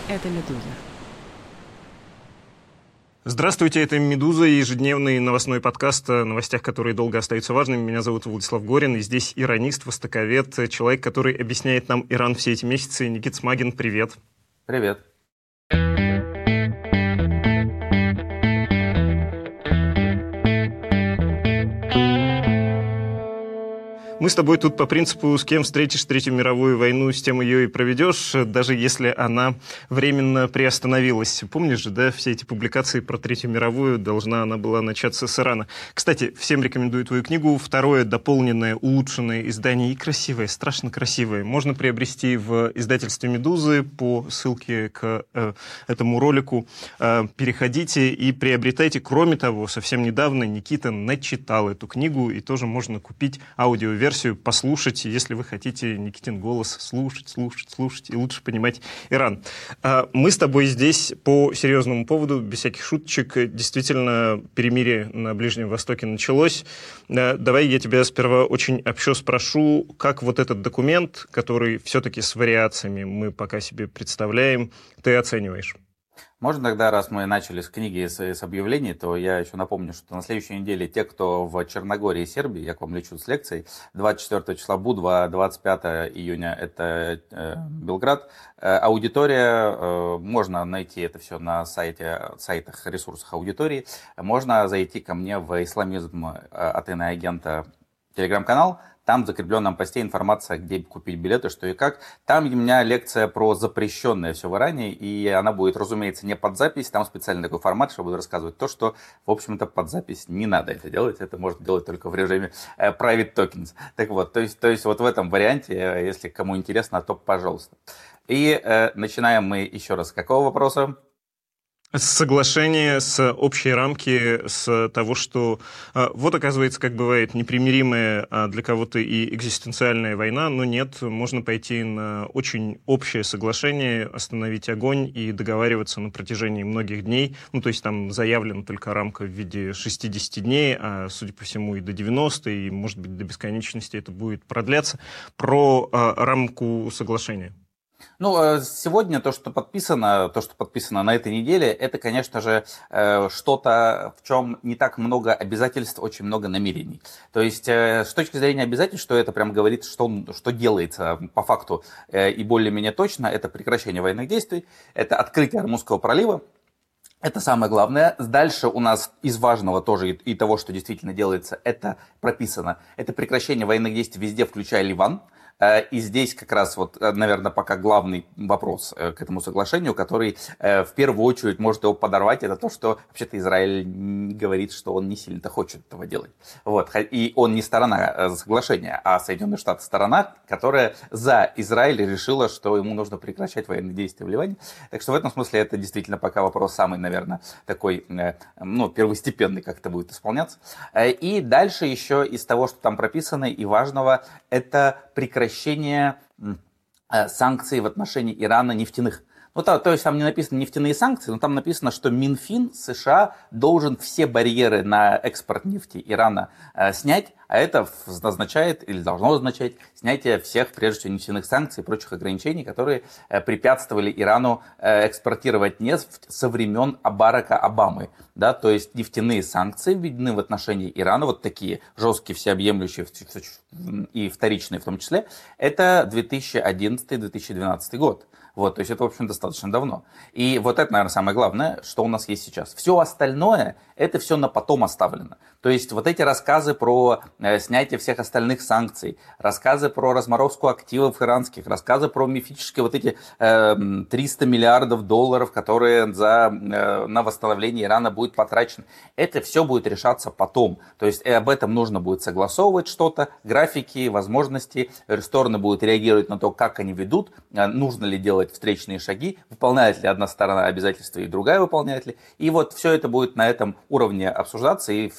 Это «Медуза». Здравствуйте, это «Медуза», ежедневный новостной подкаст о новостях, которые долго остаются важными. Меня зовут Владислав Горин, и здесь иронист, востоковед, человек, который объясняет нам Иран все эти месяцы. Никита Смагин, привет. Привет. Мы с тобой тут по принципу «с кем встретишь Третью мировую войну, с тем ее и проведешь», даже если она временно приостановилась. Помнишь же, да, все эти публикации про Третью мировую, должна она была начаться с Ирана. Кстати, всем рекомендую твою книгу. Второе дополненное, улучшенное издание и красивое, страшно красивое. Можно приобрести в издательстве «Медузы» по ссылке к этому ролику. Переходите и приобретайте. Кроме того, совсем недавно Никита начитал эту книгу, и тоже можно купить аудиоверсию, послушать, если вы хотите Никитин голос слушать и лучше понимать Иран. Мы с тобой здесь по серьезному поводу, без всяких шуточек. Действительно, перемирие на Ближнем Востоке началось. Давай я тебя сперва очень общо спрошу, как вот этот документ, который все-таки с вариациями мы пока себе представляем, ты оцениваешь? Можно тогда, раз мы начали с книги, с объявлений, то я еще напомню, что на следующей неделе те, кто в Черногории и Сербии, я к вам лечу с лекцией, 24 числа Будва, 25 июня это Белград. Аудитория, можно найти это все на сайтах, ресурсах аудитории. Можно зайти ко мне в «Исламизм от иноагента» телеграм-канал. Там в закрепленном посте информация, где купить билеты, что и как. Там у меня лекция про запрещенное все в Иране, и она будет, разумеется, не под запись. Там специальный такой формат, что буду рассказывать то, что, в общем-то, под запись не надо это делать. Это можно делать только в режиме private tokens. Так вот, то есть вот в этом варианте, если кому интересно, то пожалуйста. И начинаем мы еще раз с какого вопроса? Соглашение с общей рамки, с того, что вот, оказывается, как бывает, непримиримая для кого-то и экзистенциальная война, но нет, можно пойти на очень общее соглашение, остановить огонь и договариваться на протяжении многих дней. Ну, то есть там заявлена только рамка в виде 60 дней, а, судя по всему, и до 90, и, может быть, до бесконечности это будет продляться. Про рамку соглашения. Ну, сегодня то, что подписано на этой неделе, это, конечно же, что-то, в чем не так много обязательств, очень много намерений. То есть, с точки зрения обязательств, что это прям говорит, что делается по факту и более-менее точно, это прекращение военных действий, это открытие Ормузского пролива. Это самое главное. Дальше у нас из важного тоже и того, что действительно делается, это прописано. Это прекращение военных действий везде, включая Ливан. И здесь как раз вот, наверное, пока главный вопрос к этому соглашению, который в первую очередь может его подорвать, это то, что вообще-то Израиль говорит, что он не сильно-то хочет этого делать. Вот. И он не сторона соглашения, а Соединенные Штаты сторона, которая за Израиль решила, что ему нужно прекращать военные действия в Ливане. Так что в этом смысле это действительно пока вопрос самый, наверное, такой, первостепенный, как это будет исполняться. И дальше еще из того, что там прописано и важного, это прекращение санкций в отношении Ирана нефтяных. Ну, то есть там не написано нефтяные санкции, но там написано, что Минфин США должен все барьеры на экспорт нефти Ирана снять, а это означает или должно означать снятие всех, прежде всего, нефтяных санкций и прочих ограничений, которые препятствовали Ирану экспортировать нефть со времен Барака Обамы. Да, то есть нефтяные санкции введены в отношении Ирана, вот такие жесткие, всеобъемлющие и вторичные в том числе, это 2011-2012 год. Вот, то есть это, в общем, достаточно давно. И вот это, наверное, самое главное, что у нас есть сейчас. Все остальное, это все на потом оставлено. То есть вот эти рассказы про снятие всех остальных санкций, рассказы про разморозку активов иранских, рассказы про мифические вот эти 300 миллиардов долларов, которые на восстановление Ирана будет потрачено, это все будет решаться потом. То есть об этом нужно будет согласовывать что-то, графики, возможности, стороны будут реагировать на то, как они ведут, нужно ли делать встречные шаги, выполняет ли одна сторона обязательства и другая выполняет ли. И вот все это будет на этом уровне обсуждаться и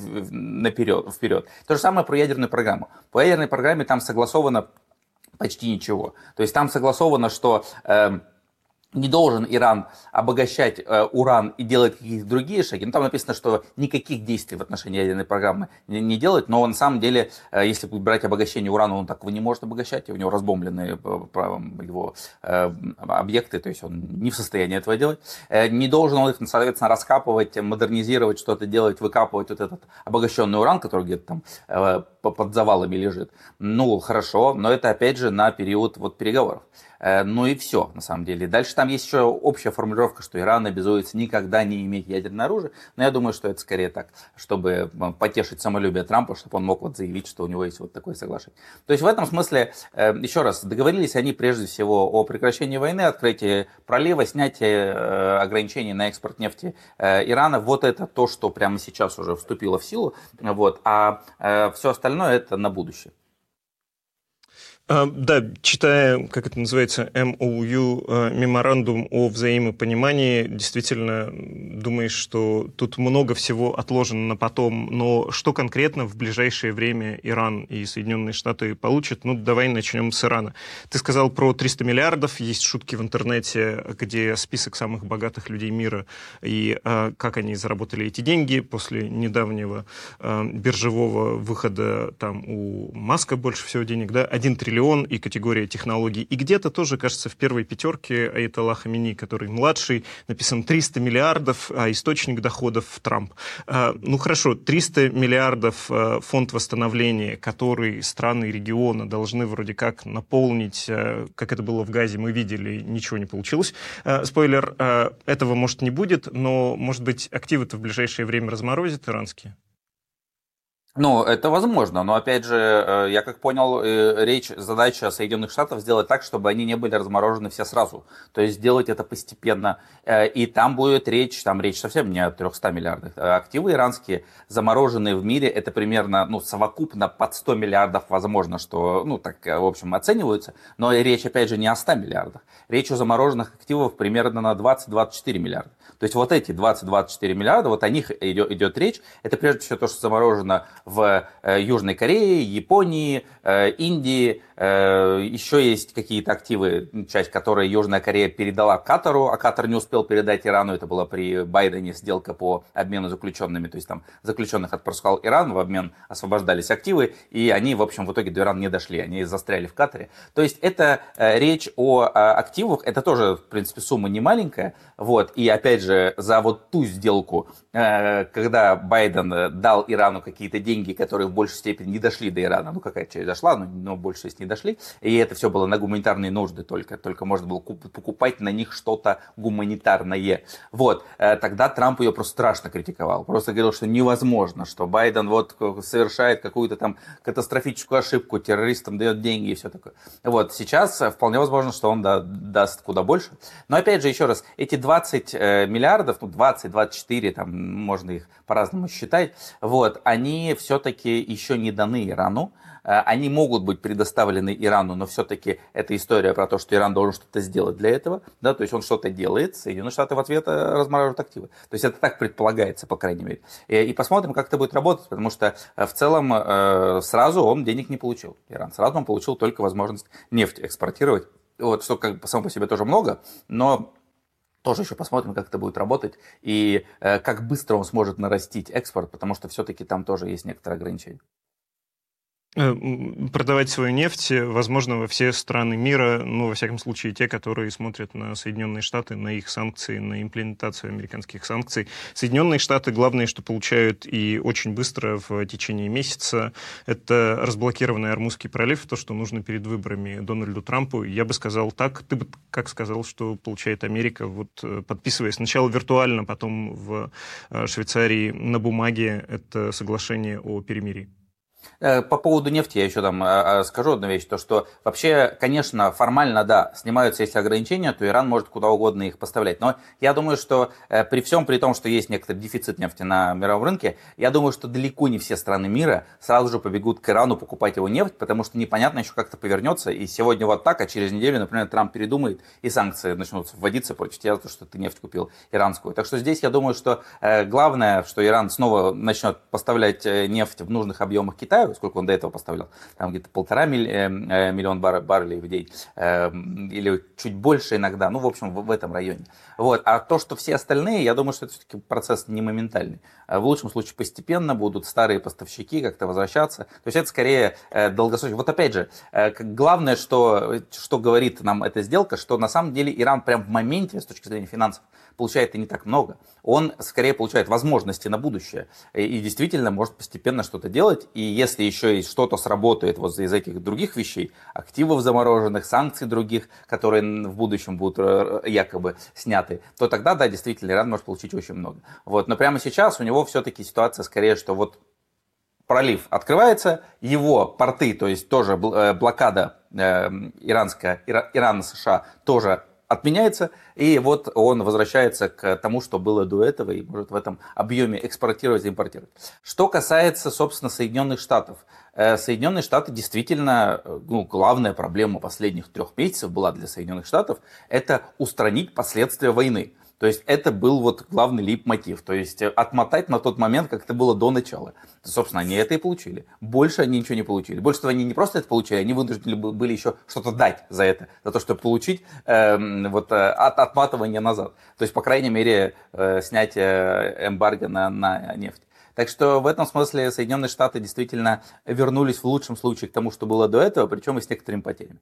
вперед. То же самое про ядерную программу. По ядерной программе там согласовано почти ничего. То есть там согласовано, что не должен Иран обогащать уран и делать какие-то другие шаги. Ну, там написано, что никаких действий в отношении ядерной программы не делать, но на самом деле, если брать обогащение урана, он так его не может обогащать, и у него разбомблены его объекты, то есть он не в состоянии этого делать. Не должен он их, соответственно, раскапывать, модернизировать, что-то делать, выкапывать вот этот обогащенный уран, который где-то там под завалами лежит. Ну, хорошо, но это опять же на период вот переговоров. Ну и все, на самом деле. Дальше там есть еще общая формулировка, что Иран обязуется никогда не иметь ядерное оружие. Но я думаю, что это скорее так, чтобы потешить самолюбие Трампа, чтобы он мог вот заявить, что у него есть вот такое соглашение. То есть в этом смысле, еще раз, договорились они прежде всего о прекращении войны, открытии пролива, снятии ограничений на экспорт нефти Ирана. Вот это то, что прямо сейчас уже вступило в силу. Вот, а все остальное это на будущее. Да, читая, как это называется, MOU, меморандум о взаимопонимании, действительно думаешь, что тут много всего отложено на потом, но что конкретно в ближайшее время Иран и Соединенные Штаты получат? Ну, давай начнем с Ирана. Ты сказал про 300 миллиардов, есть шутки в интернете, где список самых богатых людей мира и как они заработали эти деньги после недавнего биржевого выхода, там у Маска больше всего денег, да, 1 триллион и категория технологий. И где-то тоже, кажется, в первой пятерке Аятолла Хаминеи, который младший, написан 300 миллиардов, а источник доходов Трамп. Ну хорошо, 300 миллиардов фонд восстановления, который страны региона должны вроде как наполнить, как это было в Газе, мы видели, ничего не получилось. Спойлер, этого может не будет, но, может быть, активы-то в ближайшее время разморозят иранские? Ну, это возможно, но опять же, я как понял, задача Соединенных Штатов сделать так, чтобы они не были разморожены все сразу. То есть сделать это постепенно. И там будет речь совсем не о 300 миллиардах. Активы иранские, замороженные в мире, это примерно, совокупно под 100 миллиардов, возможно, что, так, в общем, оцениваются. Но речь, опять же, не о 100 миллиардах. Речь о замороженных активах примерно на 20-24 миллиарда. То есть вот эти 20-24 миллиарда, вот о них идет речь. Это прежде всего то, что заморожено в Южной Корее, Японии, Индии. Еще есть какие-то активы, часть которой Южная Корея передала Катару, а Катар не успел передать Ирану. Это была при Байдене сделка по обмену заключенными. То есть там заключенных отпускал Иран, в обмен освобождались активы, и они, в общем, в итоге до Ирана не дошли. Они застряли в Катаре. То есть это речь о активах. Это тоже, в принципе, сумма не маленькая. Вот. И опять же, за вот ту сделку, когда Байден дал Ирану какие-то деньги, которые в большей степени не дошли до Ирана, какая-то часть дошла, но большая часть не дошли, и это все было на гуманитарные нужды только можно было покупать на них что-то гуманитарное. Вот, тогда Трамп ее просто страшно критиковал, просто говорил, что невозможно, что Байден вот совершает какую-то там катастрофическую ошибку, террористам дает деньги и все такое. Вот, сейчас вполне возможно, что он даст куда больше, но опять же, еще раз, эти 20 миллиардов, 20-24, там можно их по-разному считать, вот, они все-таки еще не даны Ирану. Они могут быть предоставлены Ирану, но все-таки это история про то, что Иран должен что-то сделать для этого. Да, то есть он что-то делает, Соединенные Штаты в ответ размораживают активы. То есть это так предполагается, по крайней мере. И посмотрим, как это будет работать, потому что в целом сразу он денег не получил. Иран сразу он получил только возможность нефть экспортировать. Вот, что как бы само по себе тоже много, но тоже еще посмотрим, как это будет работать и как быстро он сможет нарастить экспорт, потому что все-таки там тоже есть некоторые ограничения. Продавать свою нефть, возможно, во все страны мира, во всяком случае, те, которые смотрят на Соединенные Штаты, на их санкции, на имплементацию американских санкций. Соединенные Штаты, главное, что получают и очень быстро в течение месяца, это разблокированный Ормузский пролив, то, что нужно перед выборами Дональду Трампу. Я бы сказал так, ты бы как сказал, что получает Америка, вот подписывая сначала виртуально, потом в Швейцарии на бумаге это соглашение о перемирии. По поводу нефти я еще скажу одну вещь, то что вообще, конечно, формально, да, снимаются эти ограничения, то Иран может куда угодно их поставлять. Но я думаю, что при том, что есть некоторый дефицит нефти на мировом рынке, я думаю, что далеко не все страны мира сразу же побегут к Ирану покупать его нефть, потому что непонятно еще как это повернется. И сегодня вот так, а через неделю, например, Трамп передумает, и санкции начнут вводиться против тебя, за то, что ты нефть купил иранскую. Так что здесь я думаю, что главное, что Иран снова начнет поставлять нефть в нужных объемах Китаю, Китаю, сколько он до этого поставлял, там где-то 1,5 миллиона баррелей в день, или чуть больше иногда, ну, в общем, в этом районе. Вот. А то, что все остальные, я думаю, что это все-таки процесс не моментальный. В лучшем случае постепенно будут старые поставщики как-то возвращаться. То есть это скорее долгосрочно. Вот опять же, главное, что говорит нам эта сделка, что на самом деле Иран прям в моменте, с точки зрения финансов, получает и не так много. Он скорее получает возможности на будущее и действительно может постепенно что-то делать. И если еще и что-то сработает вот из этих других вещей, активов замороженных, санкций других, которые в будущем будут якобы сняты, то тогда, да, действительно, Иран может получить очень много. Вот. Но прямо сейчас у него все-таки ситуация скорее, что вот пролив открывается, его порты, то есть тоже блокада иранская, Иран-США тоже отменяется, и вот он возвращается к тому, что было до этого, и может в этом объеме экспортировать и импортировать. Что касается, собственно, Соединенных Штатов. Соединенные Штаты действительно, главная проблема последних 3 месяцев была для Соединенных Штатов, это устранить последствия войны. То есть это был вот главный лейтмотив, то есть отмотать на тот момент, как это было до начала. Собственно, они это и получили. Больше они ничего не получили. Больше того, они не просто это получили, они вынуждены были еще что-то дать за это, за то, чтобы получить отматывание назад. То есть, по крайней мере, снятие эмбарго на нефть. Так что в этом смысле Соединенные Штаты действительно вернулись в лучшем случае к тому, что было до этого, причем и с некоторыми потерями.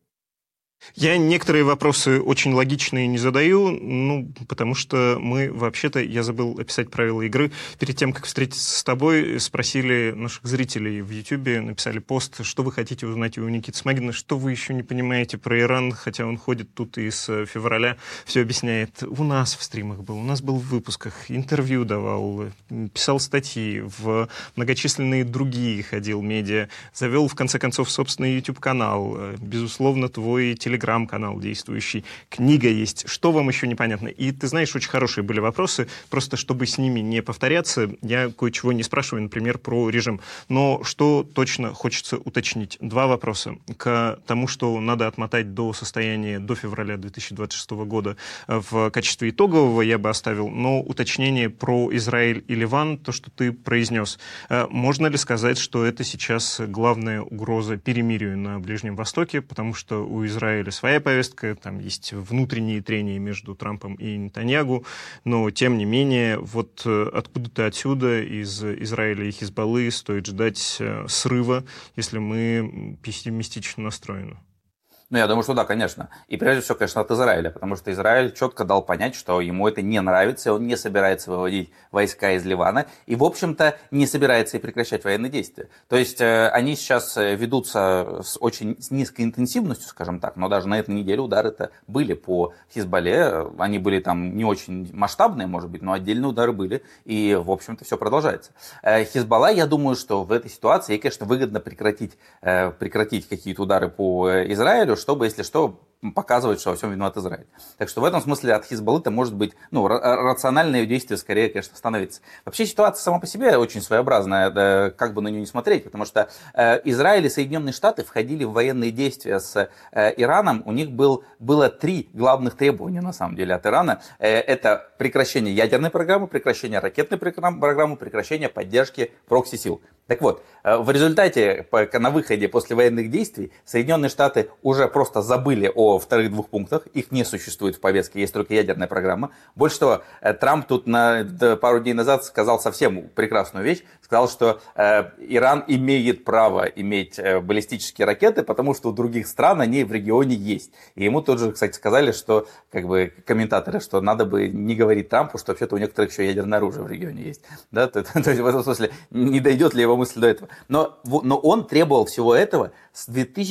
Я некоторые вопросы очень логичные не задаю, потому что мы вообще-то, я забыл описать правила игры, перед тем, как встретиться с тобой, спросили наших зрителей в Ютьюбе, написали пост, что вы хотите узнать у Никиты Смагина, что вы еще не понимаете про Иран, хотя он ходит тут и с февраля, все объясняет. У нас в стримах был, у нас был в выпусках, интервью давал, писал статьи, в многочисленные другие ходил медиа, завел, в конце концов, собственный YouTube-канал, безусловно, твой телеграм-канал действующий, книга есть. Что вам еще непонятно? И ты знаешь, очень хорошие были вопросы, просто чтобы с ними не повторяться, я кое-чего не спрашиваю, например, про режим. Но что точно хочется уточнить? 2 вопроса. К тому, что надо отмотать до состояния до февраля 2026 года в качестве итогового я бы оставил, но уточнение про Израиль и Ливан, то, что ты произнес. Можно ли сказать, что это сейчас главная угроза перемирию на Ближнем Востоке, потому что у Израиля своя повестка, там есть внутренние трения между Трампом и Нетаньягу, но тем не менее, вот откуда-то отсюда, из Израиля и Хизбаллы, стоит ждать срыва, если мы пессимистично настроены. Ну, я думаю, что да, конечно. И прежде всего, конечно, от Израиля, потому что Израиль четко дал понять, что ему это не нравится, и он не собирается выводить войска из Ливана, и, в общем-то, не собирается и прекращать военные действия. То есть они сейчас ведутся с низкой интенсивностью, скажем так, но даже на этой неделе удары-то были по Хизбалле, они были там не очень масштабные, может быть, но отдельные удары были, и, в общем-то, все продолжается. Хизбалла, я думаю, что в этой ситуации, ей, конечно, выгодно прекратить какие-то удары по Израилю, чтобы, если что, показывать, что во всем виноват Израиль. Так что в этом смысле от Хизбаллы-то может быть, рациональное действие скорее, конечно, становится. Вообще ситуация сама по себе очень своеобразная, как бы на нее не смотреть, потому что Израиль и Соединенные Штаты входили в военные действия с Ираном, у них было 3 главных требования, на самом деле, от Ирана. Это прекращение ядерной программы, прекращение ракетной программы, прекращение поддержки прокси-сил. Так вот, в результате, на выходе после военных действий, Соединенные Штаты уже просто забыли о вторых 2 пунктах, их не существует в повестке, есть только ядерная программа. Больше того, Трамп тут пару дней назад сказал совсем прекрасную вещь, сказал, что Иран имеет право иметь баллистические ракеты, потому что у других стран они в регионе есть. И ему тут же, кстати, сказали, что комментаторы, что надо бы не говорить Трампу, что вообще-то у некоторых еще ядерное оружие в регионе есть. Да? То есть в этом смысле не дойдет ли его мысль до этого. Но он требовал всего этого с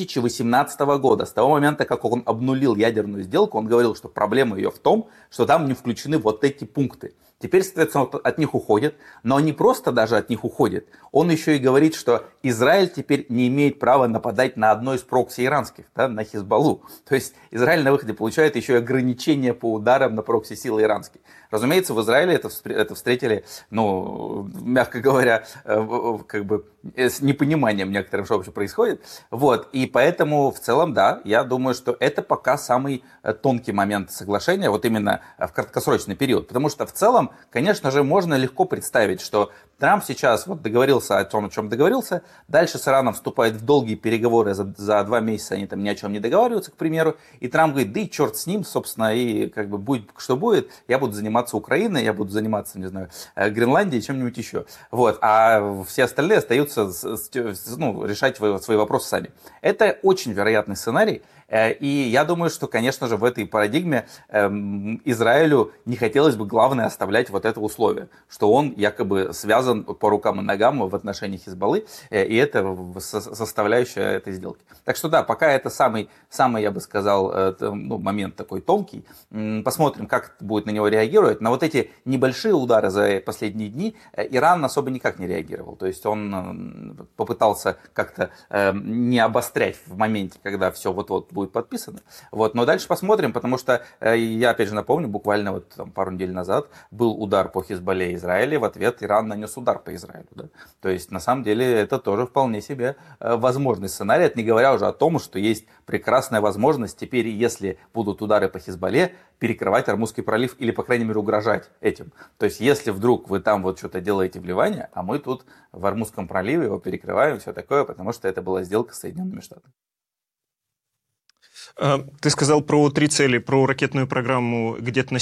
2018 года. С того момента, как он обнулил ядерную сделку, он говорил, что проблема ее в том, что там не включены вот эти пункты. Теперь, соответственно, от них уходит, но не просто даже от них уходит. Он еще и говорит, что Израиль теперь не имеет права нападать на одно из прокси иранских, да, на Хизбаллу. То есть Израиль на выходе получает еще и ограничения по ударам на прокси-силы иранские. Разумеется, в Израиле это встретили, мягко говоря, с непониманием некоторым, что вообще происходит. Вот. И поэтому в целом, да, я думаю, что это пока самый тонкий момент соглашения, вот именно в краткосрочный период. Потому что в целом целом, конечно же, можно легко представить, что Трамп сейчас вот договорился о том, о чем договорился, дальше с Ираном вступает в долгие переговоры, за 2 месяца они там ни о чем не договариваются, к примеру, и Трамп говорит, да и черт с ним, собственно, и как бы будет, что будет, я буду заниматься Украиной, я буду заниматься, не знаю, Гренландией, чем-нибудь еще. Вот. А все остальные остаются решать свои вопросы сами. Это очень вероятный сценарий. И я думаю, что, конечно же, в этой парадигме Израилю не хотелось бы, главное, оставлять вот это условие, что он якобы связан по рукам и ногам в отношении Хизбаллы, и это составляющая этой сделки. Так что да, пока это самый, я бы сказал, момент такой тонкий. Посмотрим, как будет на него реагировать. На вот эти небольшие удары за последние дни Иран особо никак не реагировал. То есть он попытался как-то не обострять в моменте, когда все вот-вот будет подписано. Вот. Но дальше посмотрим, потому что я опять же напомню, буквально вот там пару недель назад был удар по Хизбалле Израиля, в ответ Иран нанес удар по Израилю. Да? То есть на самом деле это тоже вполне себе возможный сценарий, это не говоря уже о том, что есть прекрасная возможность теперь, если будут удары по Хизбалле, перекрывать Ормузский пролив или, по крайней мере, угрожать этим. То есть, если вдруг вы там вот что-то делаете в Ливане, а мы тут в Ормузском проливе его перекрываем, все такое, потому что это была сделка с Соединенными Штатами. Ты сказал про 3 цели, про ракетную программу где-то на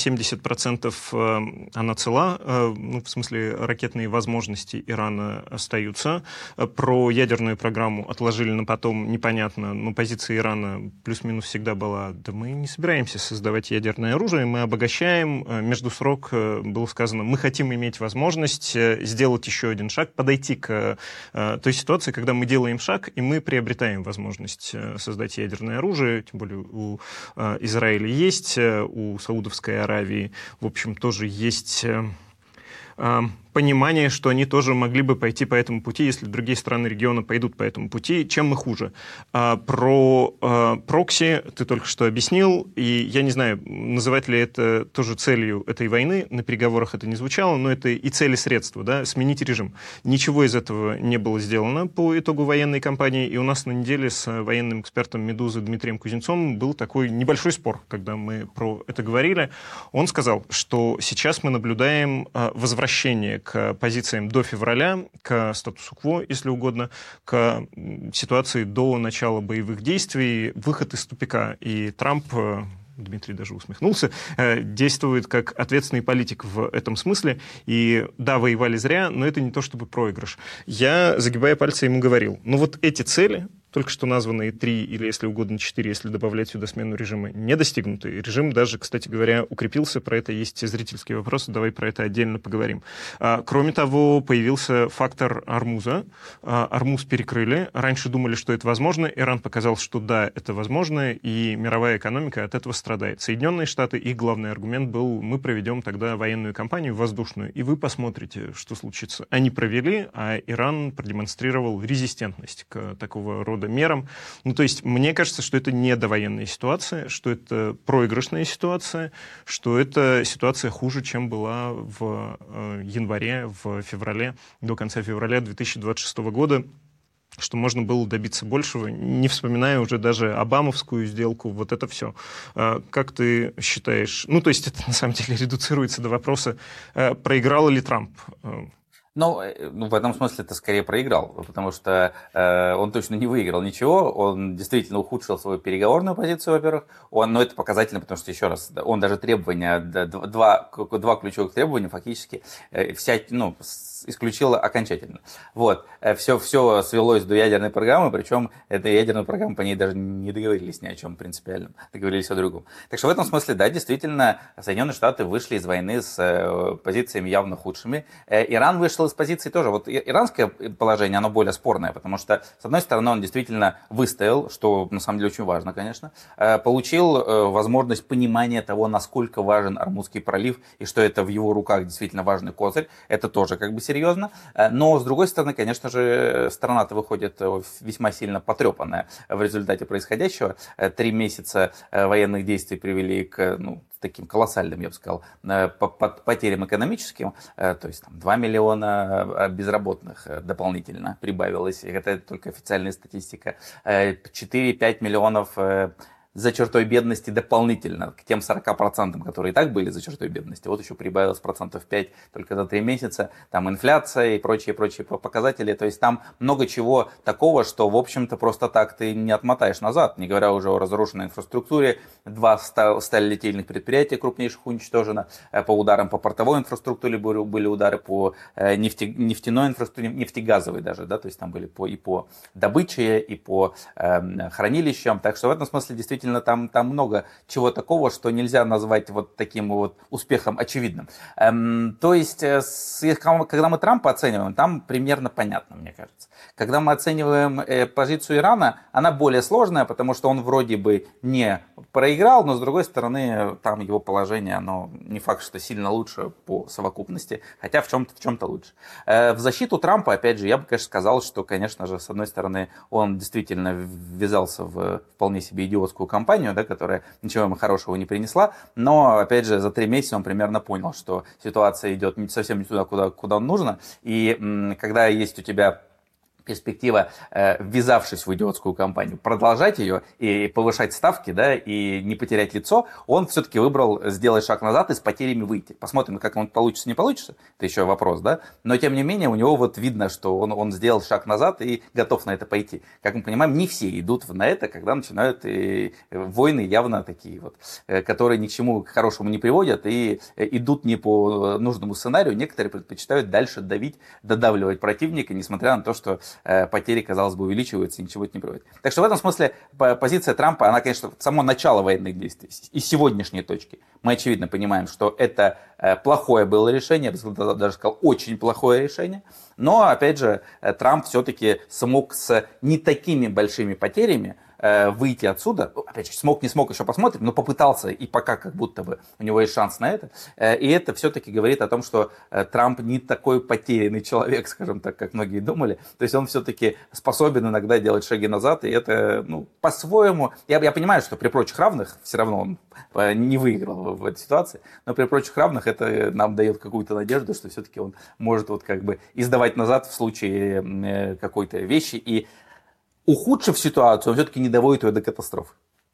70% она цела, в смысле ракетные возможности Ирана остаются. Про ядерную программу отложили на потом, непонятно, но позиция Ирана плюс-минус всегда была, да мы не собираемся создавать ядерное оружие, мы обогащаем. Между строк было сказано, мы хотим иметь возможность сделать еще один шаг, подойти к той ситуации, когда мы делаем шаг, и мы приобретаем возможность создать ядерное оружие, тем более у Израиля есть, у Саудовской Аравии, в общем, тоже есть понимание, что они тоже могли бы пойти по этому пути, если другие страны региона пойдут по этому пути. Чем мы хуже? Про прокси ты только что объяснил, и я не знаю, называть ли это тоже целью этой войны, на переговорах это не звучало, но это и цель, и средства, да, сменить режим. Ничего из этого не было сделано по итогу военной кампании, и у нас на неделе с военным экспертом «Медузы» Дмитрием Кузнецовым был такой небольшой спор, когда мы про это говорили. Он сказал, что сейчас мы наблюдаем возвращение к позициям до февраля, к статусу-кво, если угодно, к ситуации до начала боевых действий, выход из тупика. И Трамп, Дмитрий даже усмехнулся, действует как ответственный политик в этом смысле. И да, воевали зря, но это не то чтобы проигрыш. Я, загибая пальцы, ему говорил, ну вот эти цели, только что названные 3 или, если угодно, 4, если добавлять сюда смену режима, не достигнуты. Режим даже, кстати говоря, укрепился. Про это есть зрительские вопросы. Давай про это отдельно поговорим. Кроме того, появился фактор Ормуза. Ормуз перекрыли. Раньше думали, что это возможно. Иран показал, что да, это возможно, и мировая экономика от этого страдает. Соединенные Штаты, их главный аргумент был, мы проведем тогда военную кампанию воздушную, и вы посмотрите, что случится. Они провели, а Иран продемонстрировал резистентность к такого рода мерам. Ну, то есть, мне кажется, что это не довоенная ситуация, что это проигрышная ситуация, что это ситуация хуже, чем была в январе, в феврале, до конца февраля 2026 года, что можно было добиться большего, не вспоминая уже даже обамовскую сделку, вот это все. Как ты считаешь? Ну, то есть, это на самом деле редуцируется до вопроса, проиграл ли Трамп? Ну, в этом смысле ты скорее проиграл, потому что он точно не выиграл ничего, он действительно ухудшил свою переговорную позицию, во-первых, но это показательно, потому что, еще раз, он даже требования, два ключевых требования фактически исключил окончательно. Вот. Все свелось до ядерной программы, причем эта ядерная программа, по ней даже не договорились ни о чем принципиальном, договорились о другом. Так что в этом смысле, да, действительно, Соединенные Штаты вышли из войны с позициями явно худшими. Иран вышел из позиции тоже. Вот иранское положение, оно более спорное, потому что, с одной стороны, он действительно выстоял, что на самом деле очень важно, конечно, получил возможность понимания того, насколько важен Ормузский пролив, и что это в его руках действительно важный козырь. Это тоже как бы серьезно. Но, с другой стороны, конечно же, страна-то выходит весьма сильно потрепанная в результате происходящего. 3 месяца военных действий привели к таким колоссальным, я бы сказал, потерям экономическим. То есть там 2 миллиона безработных дополнительно прибавилось. Это только официальная статистика. 4-5 миллионов за чертой бедности дополнительно к тем 40%, которые и так были за чертой бедности. Вот еще прибавилось 5% только за 3 месяца. Там инфляция и прочие показатели. То есть там много чего такого, что, в общем-то, просто так ты не отмотаешь назад. Не говоря уже о разрушенной инфраструктуре. 2 сталелитейных предприятия крупнейших уничтожено. По ударам по портовой инфраструктуре были удары, по нефтяной инфраструктуре, нефтегазовой даже. Да? То есть там были и по добыче, и по хранилищам. Так что в этом смысле действительно там много чего такого, что нельзя назвать вот таким вот успехом очевидным. То есть, когда мы Трампа оцениваем, там примерно понятно, мне кажется. Когда мы оцениваем позицию Ирана, она более сложная, потому что он вроде бы не проиграл, но с другой стороны, там его положение, оно не факт, что сильно лучше по совокупности, хотя в чем-то лучше. В защиту Трампа, опять же, я бы, конечно, сказал, что, конечно же, с одной стороны, он действительно ввязался в вполне себе идиотскую кампанию, да, которая ничего ему хорошего не принесла, но, опять же, за 3 месяца он примерно понял, что ситуация идет совсем не туда, куда он нужно, и когда есть у тебя перспектива, ввязавшись в идиотскую кампанию, продолжать ее и повышать ставки, да, и не потерять лицо, он все-таки выбрал сделать шаг назад и с потерями выйти. Посмотрим, как он получится, не получится, это еще вопрос, да, но тем не менее у него вот видно, что он сделал шаг назад и готов на это пойти. Как мы понимаем, не все идут на это, когда начинают войны явно такие вот, которые ни к чему хорошему не приводят и идут не по нужному сценарию. Некоторые предпочитают дальше додавливать противника, несмотря на то, что потери, казалось бы, увеличиваются и ничего это не приводит. Так что в этом смысле позиция Трампа, она, конечно, само начало военных действий. И с сегодняшней точки мы очевидно понимаем, что это плохое было решение, я бы даже сказал, очень плохое решение. Но, опять же, Трамп все-таки смог с не такими большими потерями выйти отсюда. Опять же, смог, не смог, еще посмотрим, но попытался, и пока как будто бы у него есть шанс на это. И это все-таки говорит о том, что Трамп не такой потерянный человек, скажем так, как многие думали. То есть он все-таки способен иногда делать шаги назад, и это, по-своему... Я понимаю, что при прочих равных все равно он не выиграл в этой ситуации, но при прочих равных это нам дает какую-то надежду, что все-таки он может вот как бы издавать назад в случае какой-то вещи, и ухудшив ситуацию, он все-таки не доводит ее до катастрофы.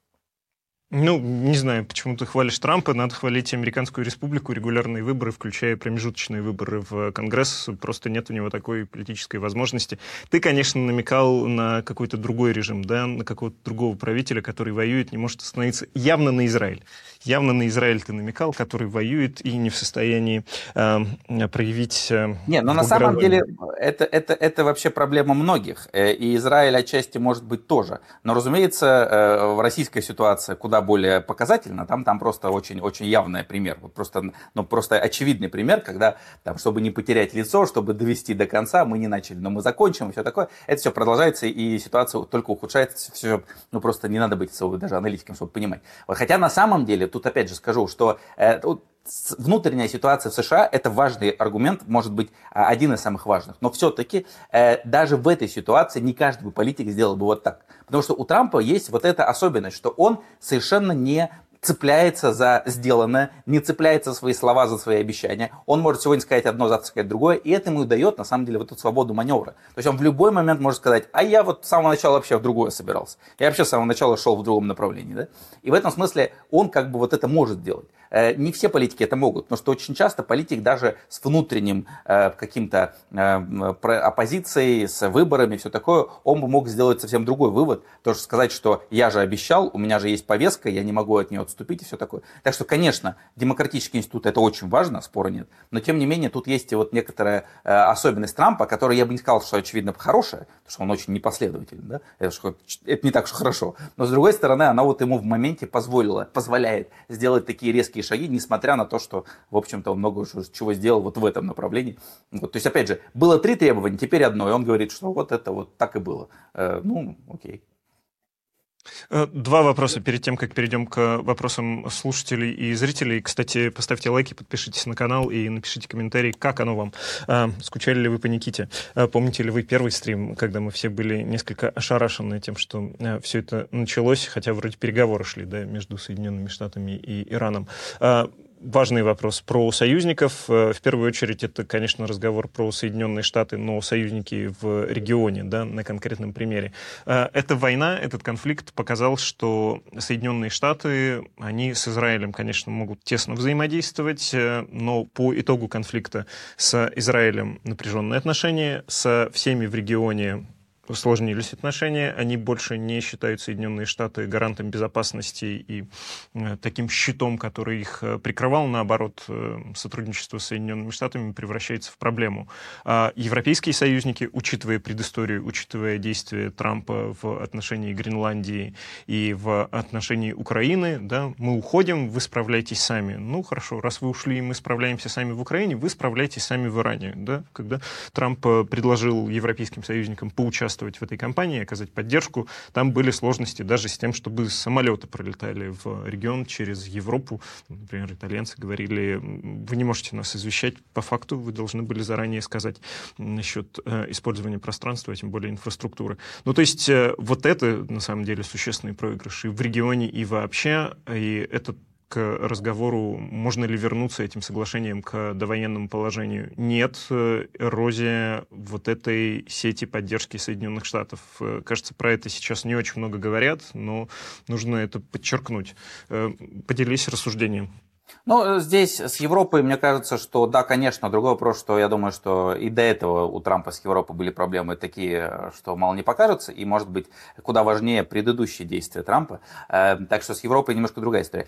Не знаю, почему ты хвалишь Трампа. Надо хвалить Американскую Республику, регулярные выборы, включая промежуточные выборы в Конгресс. Просто нет у него такой политической возможности. Ты, конечно, намекал на какой-то другой режим, да, на какого-то другого правителя, который воюет, не может остановиться. Явно на Израиль. Явно на Израиль ты намекал, который воюет и не в состоянии проявить... Не, но на самом деле это вообще проблема многих. И Израиль отчасти может быть тоже. Но, разумеется, в российской ситуации куда более показательно, там просто очень явный пример. Вот просто очевидный пример, когда, чтобы не потерять лицо, чтобы довести до конца, мы не начали, но мы закончим, и все такое. Это все продолжается, и ситуация только ухудшается. Все, просто не надо быть даже аналитиком, чтобы понимать. Вот, хотя на самом деле, тут опять же скажу, что внутренняя ситуация в США – это важный аргумент, может быть, один из самых важных. Но все-таки даже в этой ситуации не каждый политик сделал бы вот так. Потому что у Трампа есть вот эта особенность, что он совершенно не цепляется за сделанное, не цепляется за свои слова, за свои обещания. Он может сегодня сказать одно, завтра сказать другое, и это ему дает, на самом деле, вот эту свободу маневра. То есть он в любой момент может сказать, а я вот с самого начала вообще в другое собирался. Я вообще с самого начала шел в другом направлении. Да? И в этом смысле он как бы вот это может делать. Не все политики это могут, потому что очень часто политик даже с внутренним каким-то оппозицией, с выборами, все такое, он бы мог сделать совсем другой вывод. То есть сказать, что я же обещал, у меня же есть повестка, я не могу от нее отступить и все такое. Так что, конечно, демократический институт это очень важно, спора нет. Но тем не менее, тут есть и вот некоторая особенность Трампа, которая я бы не сказал, что очевидно хорошая, потому что он очень непоследовательный. Да? Это не так, что хорошо. Но с другой стороны, она вот ему в моменте позволяет сделать такие резкие шаги, несмотря на то, что, в общем-то, он много чего сделал вот в этом направлении. Вот, то есть, опять же, было 3 требования, теперь одно, и он говорит, что вот это вот так и было. Окей. 2 вопроса перед тем, как перейдем к вопросам слушателей и зрителей. Кстати, поставьте лайки, подпишитесь на канал и напишите комментарий, как оно вам. Скучали ли вы по Никите? Помните ли вы первый стрим, когда мы все были несколько ошарашены тем, что все это началось, хотя вроде переговоры шли, да, между Соединенными Штатами и Ираном? важный вопрос про союзников. В первую очередь, это, конечно, разговор про Соединенные Штаты, но союзники в регионе, да, на конкретном примере. Эта война, этот конфликт показал, что Соединенные Штаты, они с Израилем, конечно, могут тесно взаимодействовать, но по итогу конфликта с Израилем напряженные отношения, со всеми в регионе усложнились отношения, они больше не считают Соединенные Штаты гарантом безопасности и таким щитом, который их прикрывал. Наоборот, сотрудничество с Соединенными Штатами превращается в проблему. А европейские союзники, учитывая предысторию, учитывая действия Трампа в отношении Гренландии и в отношении Украины, да, мы уходим, вы справляйтесь сами. Ну, хорошо, раз вы ушли, и мы справляемся сами в Украине, вы справляйтесь сами в Иране. Да? Когда Трамп предложил европейским союзникам поучаствовать в этой кампании, оказать поддержку. Там были сложности даже с тем, чтобы самолеты пролетали в регион через Европу. Например, итальянцы говорили, вы не можете нас извещать по факту, вы должны были заранее сказать насчет использования пространства, а тем более инфраструктуры. Ну, то есть вот это, на самом деле, существенный проигрыш и в регионе, и вообще, и это к разговору, можно ли вернуться этим соглашением к довоенному положению. Нет, эрозия вот этой сети поддержки Соединенных Штатов. Кажется, про это сейчас не очень много говорят, но нужно это подчеркнуть. Поделись рассуждением. Ну, здесь с Европой, мне кажется, что да, конечно. Другой вопрос, что я думаю, что и до этого у Трампа с Европой были проблемы такие, что мало не покажется, и, может быть, куда важнее предыдущие действия Трампа. Так что с Европой немножко другая история.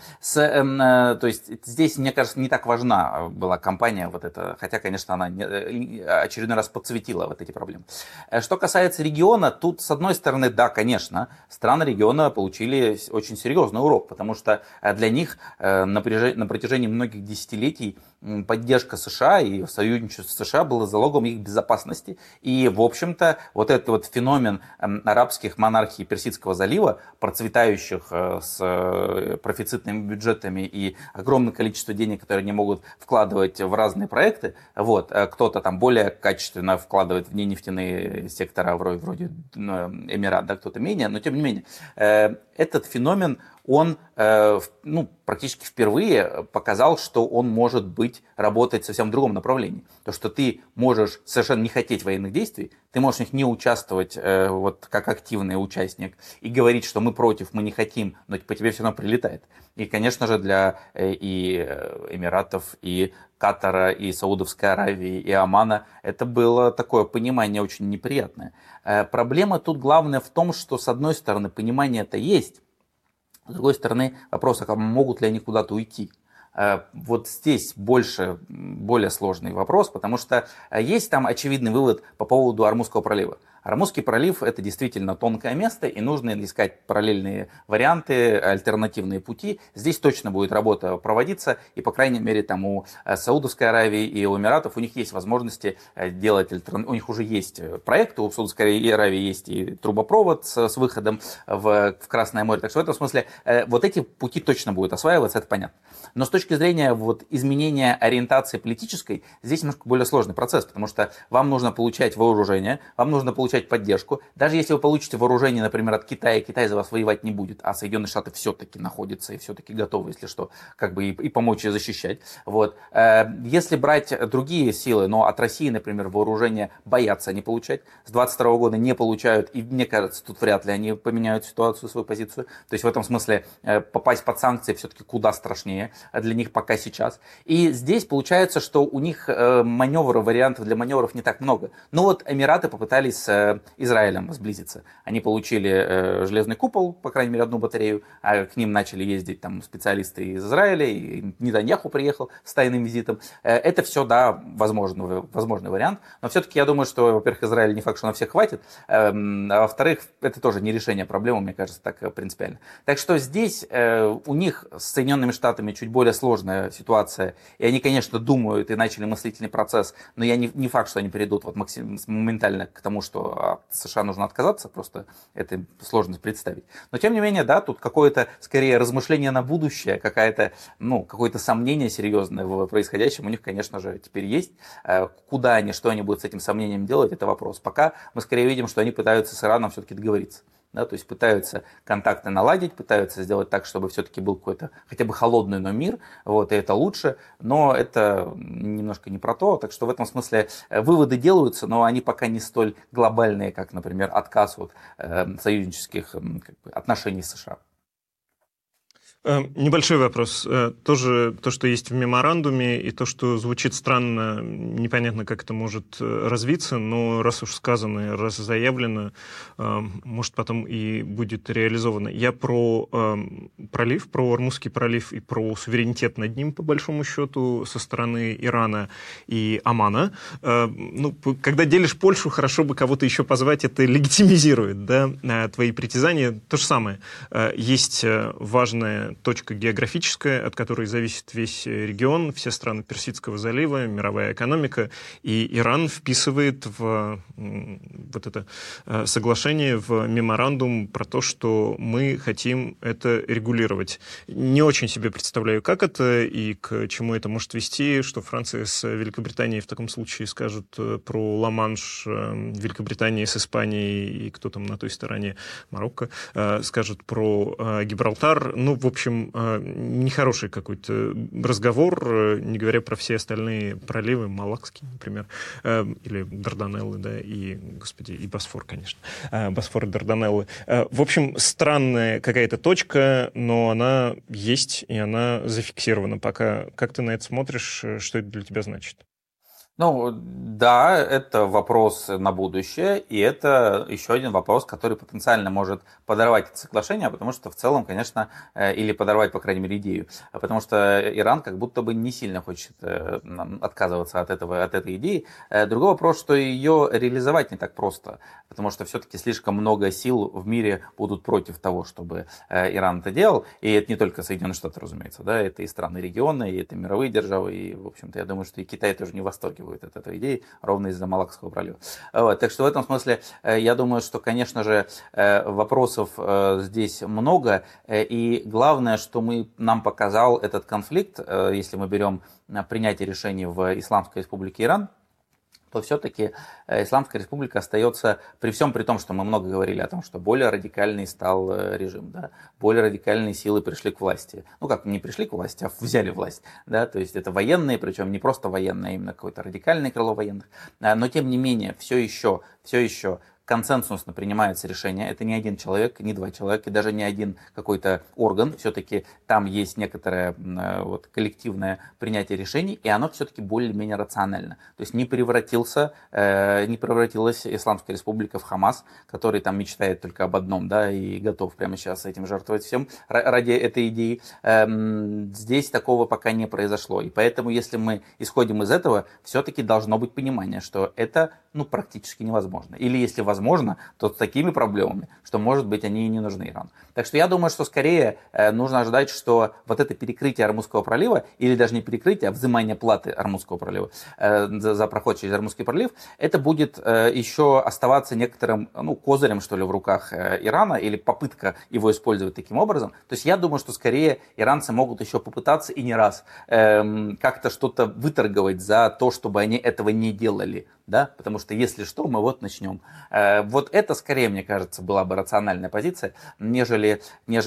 То есть здесь, мне кажется, не так важна была кампания вот эта, хотя, конечно, она очередной раз подсветила вот эти проблемы. Что касается региона, тут, с одной стороны, да, конечно, страны региона получили очень серьезный урок, потому что для них на протяжении многих десятилетий поддержка США и союзничество с США было залогом их безопасности. И, в общем-то, вот этот вот феномен арабских монархий Персидского залива, процветающих с профицитными бюджетами и огромное количество денег, которые они могут вкладывать в разные проекты, вот, кто-то там более качественно вкладывает в ненефтяные сектора, вроде Эмират, да, кто-то менее, но тем не менее, этот феномен, он практически впервые показал, что он может работать совсем в другом направлении. То, что ты можешь совершенно не хотеть военных действий, ты можешь в них не участвовать вот, как активный участник и говорить, что мы против, мы не хотим, но по тебе все равно прилетает. И, конечно же, для и Эмиратов, и Катара, и Саудовской Аравии, и Омана это было такое понимание очень неприятное. Проблема тут главная в том, что, с одной стороны, понимание-то есть, с другой стороны, вопрос, а могут ли они куда-то уйти? Вот здесь более сложный вопрос, потому что есть там очевидный вывод по поводу Ормузского пролива. Ормузский пролив – это действительно тонкое место, и нужно искать параллельные варианты, альтернативные пути. Здесь точно будет работа проводиться, и, по крайней мере, там у Саудовской Аравии и у Эмиратов у них есть возможности делать у них уже есть проекты, у Саудовской Аравии есть и трубопровод с выходом в Красное море. Так что в этом смысле вот эти пути точно будут осваиваться, это понятно. Но с точки зрения вот изменения ориентации политической, здесь немножко более сложный процесс, потому что вам нужно получать вооружение, вам нужно получать поддержку. Даже если вы получите вооружение, например, от Китая, Китай за вас воевать не будет, а Соединенные Штаты все-таки находятся и все-таки готовы, если что, как бы и помочь и защищать. Вот. Если брать другие силы, но от России, например, вооружение боятся они получать, с 22 года не получают, и мне кажется, тут вряд ли они поменяют ситуацию, свою позицию. То есть в этом смысле попасть под санкции все-таки куда страшнее для них пока сейчас. И здесь получается, что у них вариантов для маневров не так много. Но вот Эмираты попытались с Израилем сблизиться. Они получили железный купол, по крайней мере, одну батарею, а к ним начали ездить там специалисты из Израиля, и Нетаньяху приехал с тайным визитом. Это все, да, возможный вариант, но все-таки я думаю, что, во-первых, Израиль не факт, что на всех хватит, а во-вторых, это тоже не решение проблемы, мне кажется, так принципиально. Так что здесь у них с Соединенными Штатами чуть более сложная ситуация, и они, конечно, думают и начали мыслительный процесс, но я не факт, что они перейдут вот моментально к тому, что от США нужно отказаться, просто это сложно представить. Но тем не менее, да, тут какое-то скорее размышление на будущее, какое-то сомнение серьезное в происходящем у них, конечно же, теперь есть. Куда они, что они будут с этим сомнением делать, это вопрос. Пока мы скорее видим, что они пытаются с Ираном все-таки договориться. да, то есть пытаются контакты наладить, пытаются сделать так, чтобы все-таки был какой-то хотя бы холодный, но мир, вот, и это лучше, но это немножко не про то, так что в этом смысле выводы делаются, но они пока не столь глобальные, как, например, отказ от союзнических отношений с США. Небольшой вопрос. Тоже то, что есть в меморандуме, и то, что звучит странно, непонятно, как это может развиться, но раз уж сказано, раз заявлено, может, потом и будет реализовано. Я про пролив, про Ормузский пролив и про суверенитет над ним, по большому счету, со стороны Ирана и Омана. Ну, когда делишь Польшу, хорошо бы кого-то еще позвать, это легитимизирует, да, твои притязания. То же самое. Есть важная точка географическая, от которой зависит весь регион, все страны Персидского залива, мировая экономика, и Иран вписывает в вот это соглашение, в меморандум про то, что мы хотим это регулировать. Не очень себе представляю, как это и к чему это может вести, что Франция с Великобританией в таком случае скажут про Ла-Манш, Великобритания с Испанией и кто там на той стороне, Марокко, скажут про Гибралтар. Ну, в общем, нехороший какой-то разговор, не говоря про все остальные проливы, Малакский, например, или Дарданеллы, да, и, господи, и Босфор, конечно. Босфор и Дарданеллы. В общем, странная какая-то точка, но она есть, и она зафиксирована пока. Как ты на это смотришь? Что это для тебя значит? Ну, да, это вопрос на будущее, и это еще один вопрос, который потенциально может подорвать это соглашение, потому что в целом, конечно, или подорвать, по крайней мере, идею, потому что Иран как будто бы не сильно хочет отказываться от этой идеи. Другой вопрос, что ее реализовать не так просто, потому что все-таки слишком много сил в мире будут против того, чтобы Иран это делал, и это не только Соединенные Штаты, разумеется, да, это и страны региона, и это мировые державы, и, в общем-то, я думаю, что и Китай тоже не в восторге от этой идеи, ровно из-за Малакского пролива. Вот, так что в этом смысле я думаю, что, конечно же, вопросов здесь много, и главное, что нам показал этот конфликт, если мы берем принятие решений в Исламской Республике Иран, то все-таки Исламская Республика остается, при всем при том, что мы много говорили о том, что более радикальный стал режим, да, более радикальные силы пришли к власти. Ну как, не пришли к власти, а взяли власть. Да, то есть это военные, причем не просто военные, а именно какое-то радикальное крыло военных. Но тем не менее, все еще консенсусно принимается решение. Это не один человек, не два человека, и даже не один какой-то орган. Все-таки там есть некоторое коллективное принятие решений, и оно все-таки более-менее рационально. То есть не превратилась Исламская Республика в Хамас, который там мечтает только об одном, да, и готов прямо сейчас этим жертвовать всем ради этой идеи. Здесь такого пока не произошло. И поэтому, если мы исходим из этого, все-таки должно быть понимание, что это практически невозможно. Или если возможно, то с такими проблемами, что, может быть, они и не нужны Ирану. Так что я думаю, что скорее нужно ожидать, что вот это перекрытие Ормузского пролива, или даже не перекрытие, а взимание платы Ормузского пролива за проход через Ормузский пролив, это будет еще оставаться некоторым козырем, что ли, в руках Ирана, или попытка его использовать таким образом. То есть я думаю, что скорее иранцы могут еще попытаться и не раз как-то что-то выторговать за то, чтобы они этого не делали. Да? Потому что если что, мы вот начнем. Вот это скорее, мне кажется, была бы рациональная позиция, нежели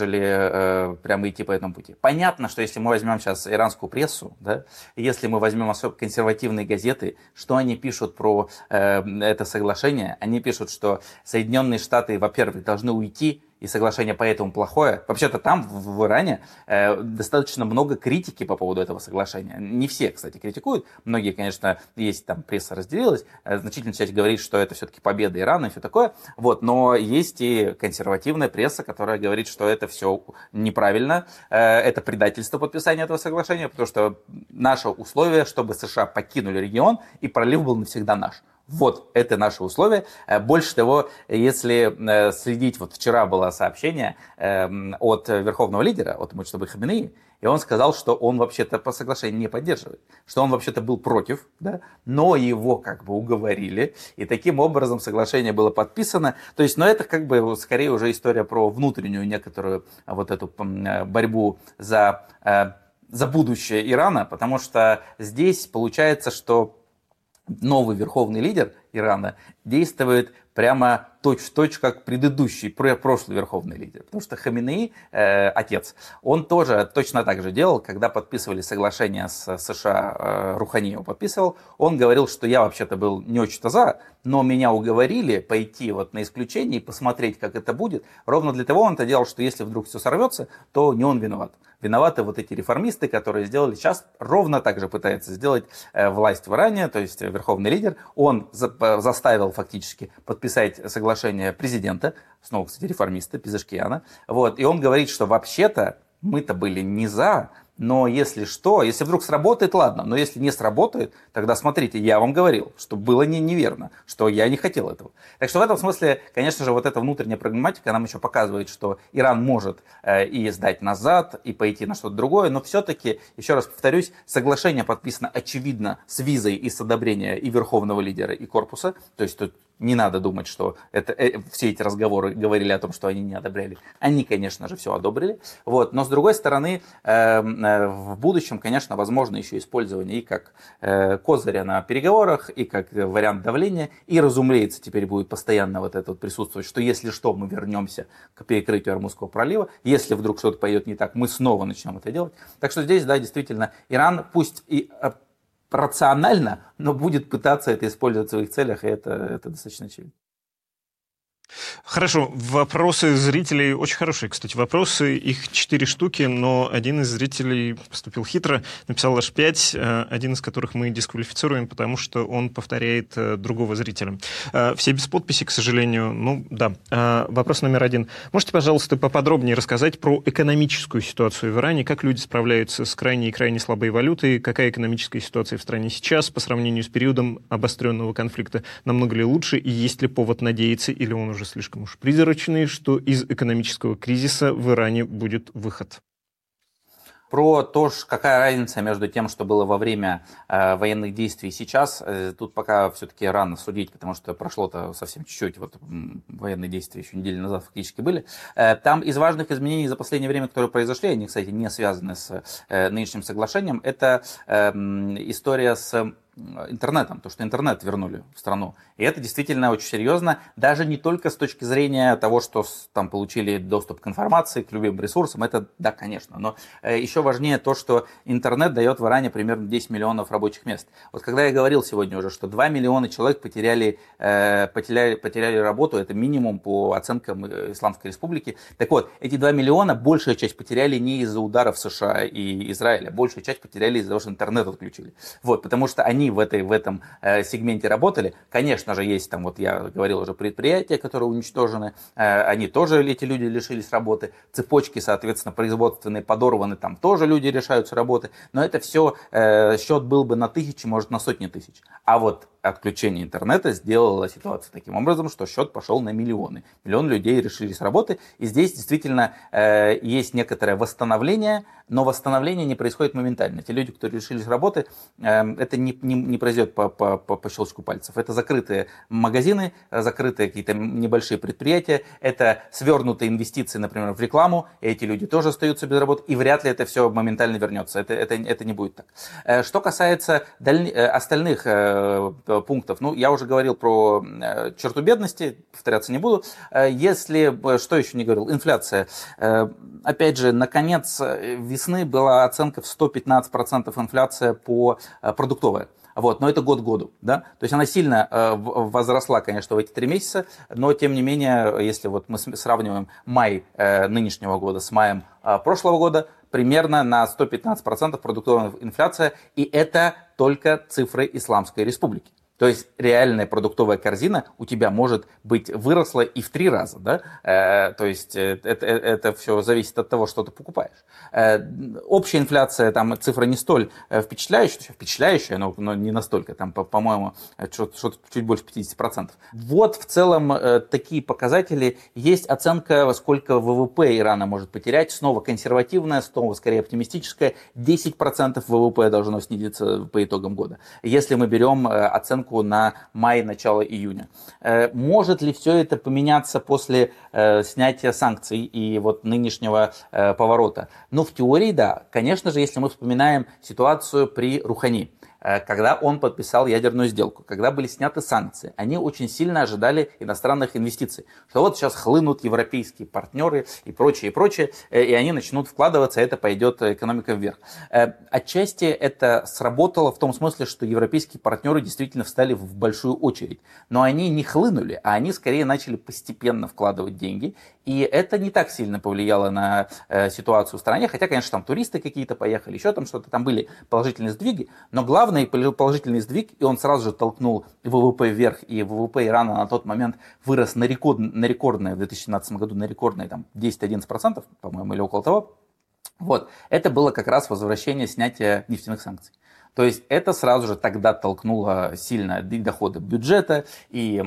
прямо идти по этому пути. Понятно, что если мы возьмем сейчас иранскую прессу, да, если мы возьмем особо консервативные газеты, что они пишут про это соглашение? Они пишут, что Соединенные Штаты, во-первых, должны уйти, и соглашение поэтому плохое. Вообще-то там, в Иране, достаточно много критики по поводу этого соглашения. Не все, кстати, критикуют. Многие, конечно, есть, там пресса разделилась. Значительная часть говорит, что это все-таки победа Ирана и все такое. Вот. Но есть и консервативная пресса, которая говорит, что это все неправильно. Это предательство подписания этого соглашения, потому что наше условие, чтобы США покинули регион, и пролив был навсегда наш. Вот, это наши условия. Больше того, если следить, вот вчера было сообщение от верховного лидера, от Муджтаба Хаминеи, и он сказал, что он вообще-то по соглашению не поддерживает, что он вообще-то был против, да, но его как бы уговорили, и таким образом соглашение было подписано. То есть, но это как бы скорее уже история про внутреннюю некоторую вот эту борьбу за будущее Ирана, потому что здесь получается, что новый верховный лидер Ирана действует прямо точь-в-точь, как предыдущий, прошлый верховный лидер. Потому что Хаминеи, отец, он тоже точно так же делал, когда подписывали соглашение с США, Рухани его подписывал, он говорил, что я вообще-то был не очень-то за, но меня уговорили пойти вот на исключение и посмотреть, как это будет. Ровно для того он это делал, что если вдруг все сорвется, то не он виноват. Виноваты вот эти реформисты, которые сделали сейчас, ровно так же пытается сделать власть в Иране, то есть верховный лидер. Он заставил фактически подписать соглашение президента, снова, кстати, реформиста Пезешкиана. Вот, и он говорит, что вообще-то мы-то были не за, но если что, если вдруг сработает, ладно, но если не сработает, тогда смотрите, я вам говорил, что было неверно, что я не хотел этого. Так что в этом смысле, конечно же, вот эта внутренняя прагматика нам еще показывает, что Иран может и сдать назад, и пойти на что-то другое, но все-таки, еще раз повторюсь, соглашение подписано очевидно с визой и с одобрения и верховного лидера, и корпуса, то есть тут не надо думать, что все эти разговоры говорили о том, что они не одобряли. Они, конечно же, все одобрили. Вот. Но, с другой стороны, в будущем, конечно, возможно еще использование и как козыря на переговорах, и как вариант давления. И, разумеется, теперь будет постоянно вот это вот присутствовать, что если что, мы вернемся к перекрытию Ормузского пролива. Если вдруг что-то пойдет не так, мы снова начнем это делать. Так что здесь, да, действительно, Иран пусть и рационально, но будет пытаться это использовать в своих целях, и это достаточно очевидно. Хорошо, вопросы зрителей, очень хорошие, кстати, вопросы, их 4 штуки, но один из зрителей поступил хитро, написал аж 5, один из которых мы дисквалифицируем, потому что он повторяет другого зрителя. Все без подписи, к сожалению, ну да. Вопрос номер 1. Можете, пожалуйста, поподробнее рассказать про экономическую ситуацию в Иране, как люди справляются с крайне и крайне слабой валютой, какая экономическая ситуация в стране сейчас по сравнению с периодом обостренного конфликта, намного ли лучше и есть ли повод надеяться, или он уже слишком уж призрачный, что из экономического кризиса в Иране будет выход? Про то, какая разница между тем, что было во время военных действий сейчас, тут пока все-таки рано судить, потому что прошло-то совсем чуть-чуть, вот военные действия еще неделю назад фактически были. Там из важных изменений за последнее время, которые произошли, они, кстати, не связаны с нынешним соглашением, это история с интернетом, то, что интернет вернули в страну. И это действительно очень серьезно, даже не только с точки зрения того, что там получили доступ к информации, к любым ресурсам, это да, конечно, но еще важнее то, что интернет дает в Иране примерно 10 миллионов рабочих мест. Вот когда я говорил сегодня уже, что 2 миллиона человек потеряли работу, это минимум по оценкам Исламской Республики. Так вот, эти 2 миллиона, большая часть потеряли не из-за ударов США и Израиля, большая часть потеряли из-за того, что интернет отключили. Вот, потому что они в этом сегменте работали. Конечно же, есть там, вот я говорил уже, предприятия, которые уничтожены, они тоже, эти люди лишились работы, цепочки, соответственно, производственные подорваны, там тоже люди лишаются работы, но это все, счет был бы на тысячи, может, на сотни тысяч. А вот отключение интернета сделало ситуацию таким образом, что счет пошел на миллионы. Миллион людей лишились работы, и здесь действительно есть некоторое восстановление, но восстановление не происходит моментально. Те люди, кто лишились работы, это не произойдет по щелчку пальцев. Это закрытые магазины, закрытые какие-то небольшие предприятия, это свернутые инвестиции, например, в рекламу, и эти люди тоже остаются без работы, и вряд ли это все моментально вернется. Это не будет так. Что касается остальных пунктов, ну, я уже говорил про черту бедности, повторяться не буду. Что еще не говорил, инфляция. Опять же, на конец весны была оценка в 115% инфляция по продуктовая. Вот, но это год к году, да, то есть она сильно возросла, конечно, в эти 3 месяца, но тем не менее, если вот мы сравниваем май нынешнего года с маем прошлого года, примерно на 115% продуктовая инфляция, и это только цифры Исламской Республики. То есть реальная продуктовая корзина у тебя может быть выросла и в 3 раза, да? То есть это все зависит от того, что ты покупаешь. Общая инфляция, там цифра не столь впечатляющая, но не настолько, там, по-моему, что-то чуть больше 50%. Вот в целом такие показатели. Есть оценка, сколько ВВП Ирана может потерять, снова консервативная, снова скорее оптимистическая. 10% ВВП должно снизиться по итогам года. Если мы берем оценку на май, начало июня. Может ли все это поменяться после снятия санкций и вот нынешнего поворота? Ну, в теории, да. Конечно же, если мы вспоминаем ситуацию при Рухани. когда он подписал ядерную сделку, когда были сняты санкции, они очень сильно ожидали иностранных инвестиций, что вот сейчас хлынут европейские партнеры и прочее, и они начнут вкладываться, и это пойдет экономика вверх. Отчасти это сработало в том смысле, что европейские партнеры действительно встали в большую очередь, но они не хлынули, а они скорее начали постепенно вкладывать деньги, и это не так сильно повлияло на ситуацию в стране, хотя, конечно, там туристы какие-то поехали, еще там что-то, там были положительные сдвиги, но главный положительный сдвиг, и он сразу же толкнул ВВП вверх, и ВВП Ирана на тот момент вырос на рекордное в 2017 году, на рекордное там 10-11%, по-моему, или около того. Вот, это было как раз возвращение снятия нефтяных санкций. То есть это сразу же тогда толкнуло сильно доходы бюджета и,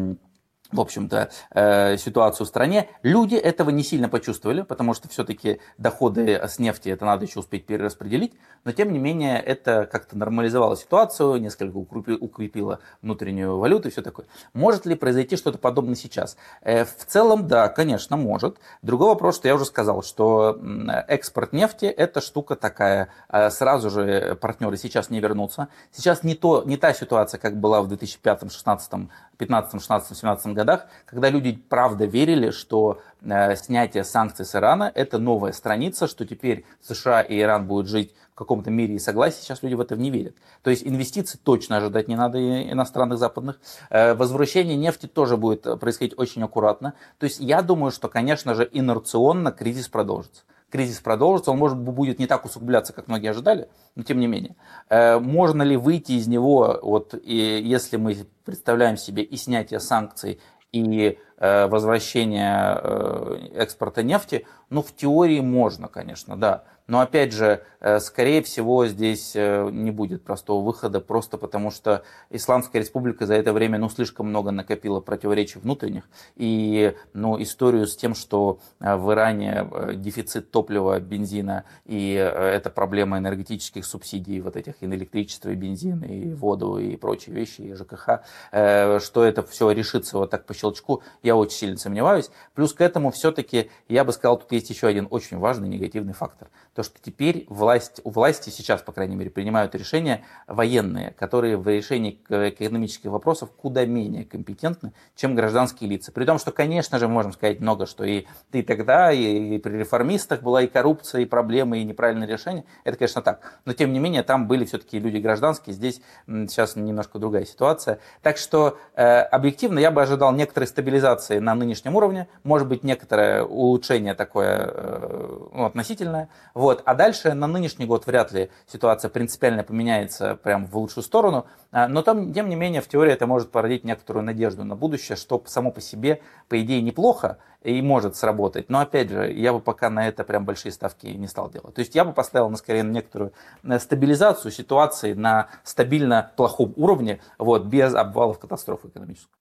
в общем-то, ситуацию в стране. Люди этого не сильно почувствовали, потому что все-таки доходы с нефти это надо еще успеть перераспределить. Но, тем не менее, это как-то нормализовало ситуацию, несколько укрепило внутреннюю валюту и все такое. Может ли произойти что-то подобное сейчас? В целом, да, конечно, может. Другой вопрос, что я уже сказал, что экспорт нефти – это штука такая. Сразу же партнеры сейчас не вернутся. Сейчас не та ситуация, как была в 2005, 2016, 2015, 2016, 2017 годах, когда люди правда верили, что снятие санкций с Ирана – это новая страница, что теперь США и Иран будут жить в каком-то мире и согласии. Сейчас люди в это не верят. То есть инвестиций точно ожидать не надо иностранных, западных. Возвращение нефти тоже будет происходить очень аккуратно. То есть я думаю, что, конечно же, инерционно кризис продолжится. Кризис продолжится, он, может, будет не так усугубляться, как многие ожидали, но тем не менее. Можно ли выйти из него, вот, если мы представляем себе и снятие санкций, и возвращение экспорта нефти? Ну, в теории можно, конечно, да. Но, опять же, скорее всего, здесь не будет простого выхода, просто потому что Исламская Республика за это время слишком много накопила противоречий внутренних. И историю с тем, что в Иране дефицит топлива, бензина, и это проблема энергетических субсидий, вот этих и на электричество, и бензин, и воду, и прочие вещи, и ЖКХ, что это все решится вот так по щелчку, я очень сильно сомневаюсь. Плюс к этому все-таки, я бы сказал, тут есть еще один очень важный негативный фактор. То, что теперь у власти сейчас, по крайней мере, принимают решения военные, которые в решении экономических вопросов куда менее компетентны, чем гражданские лица. При том, что, конечно же, мы можем сказать много, что и тогда, и при реформистах была и коррупция, и проблемы, и неправильные решения. Это, конечно, так. Но, тем не менее, там были все-таки люди гражданские. Здесь сейчас немножко другая ситуация. Так что, объективно, я бы ожидал некоторой стабилизации на нынешнем уровне, может быть, некоторое улучшение такое относительное. Вот. А дальше на нынешний год вряд ли ситуация принципиально поменяется прям в лучшую сторону. Но тем не менее, в теории это может породить некоторую надежду на будущее, что само по себе, по идее, неплохо и может сработать. Но, опять же, я бы пока на это прям большие ставки не стал делать. То есть я бы поставил скорее на некоторую стабилизацию ситуации на стабильно плохом уровне, вот, без обвалов катастрофы экономической.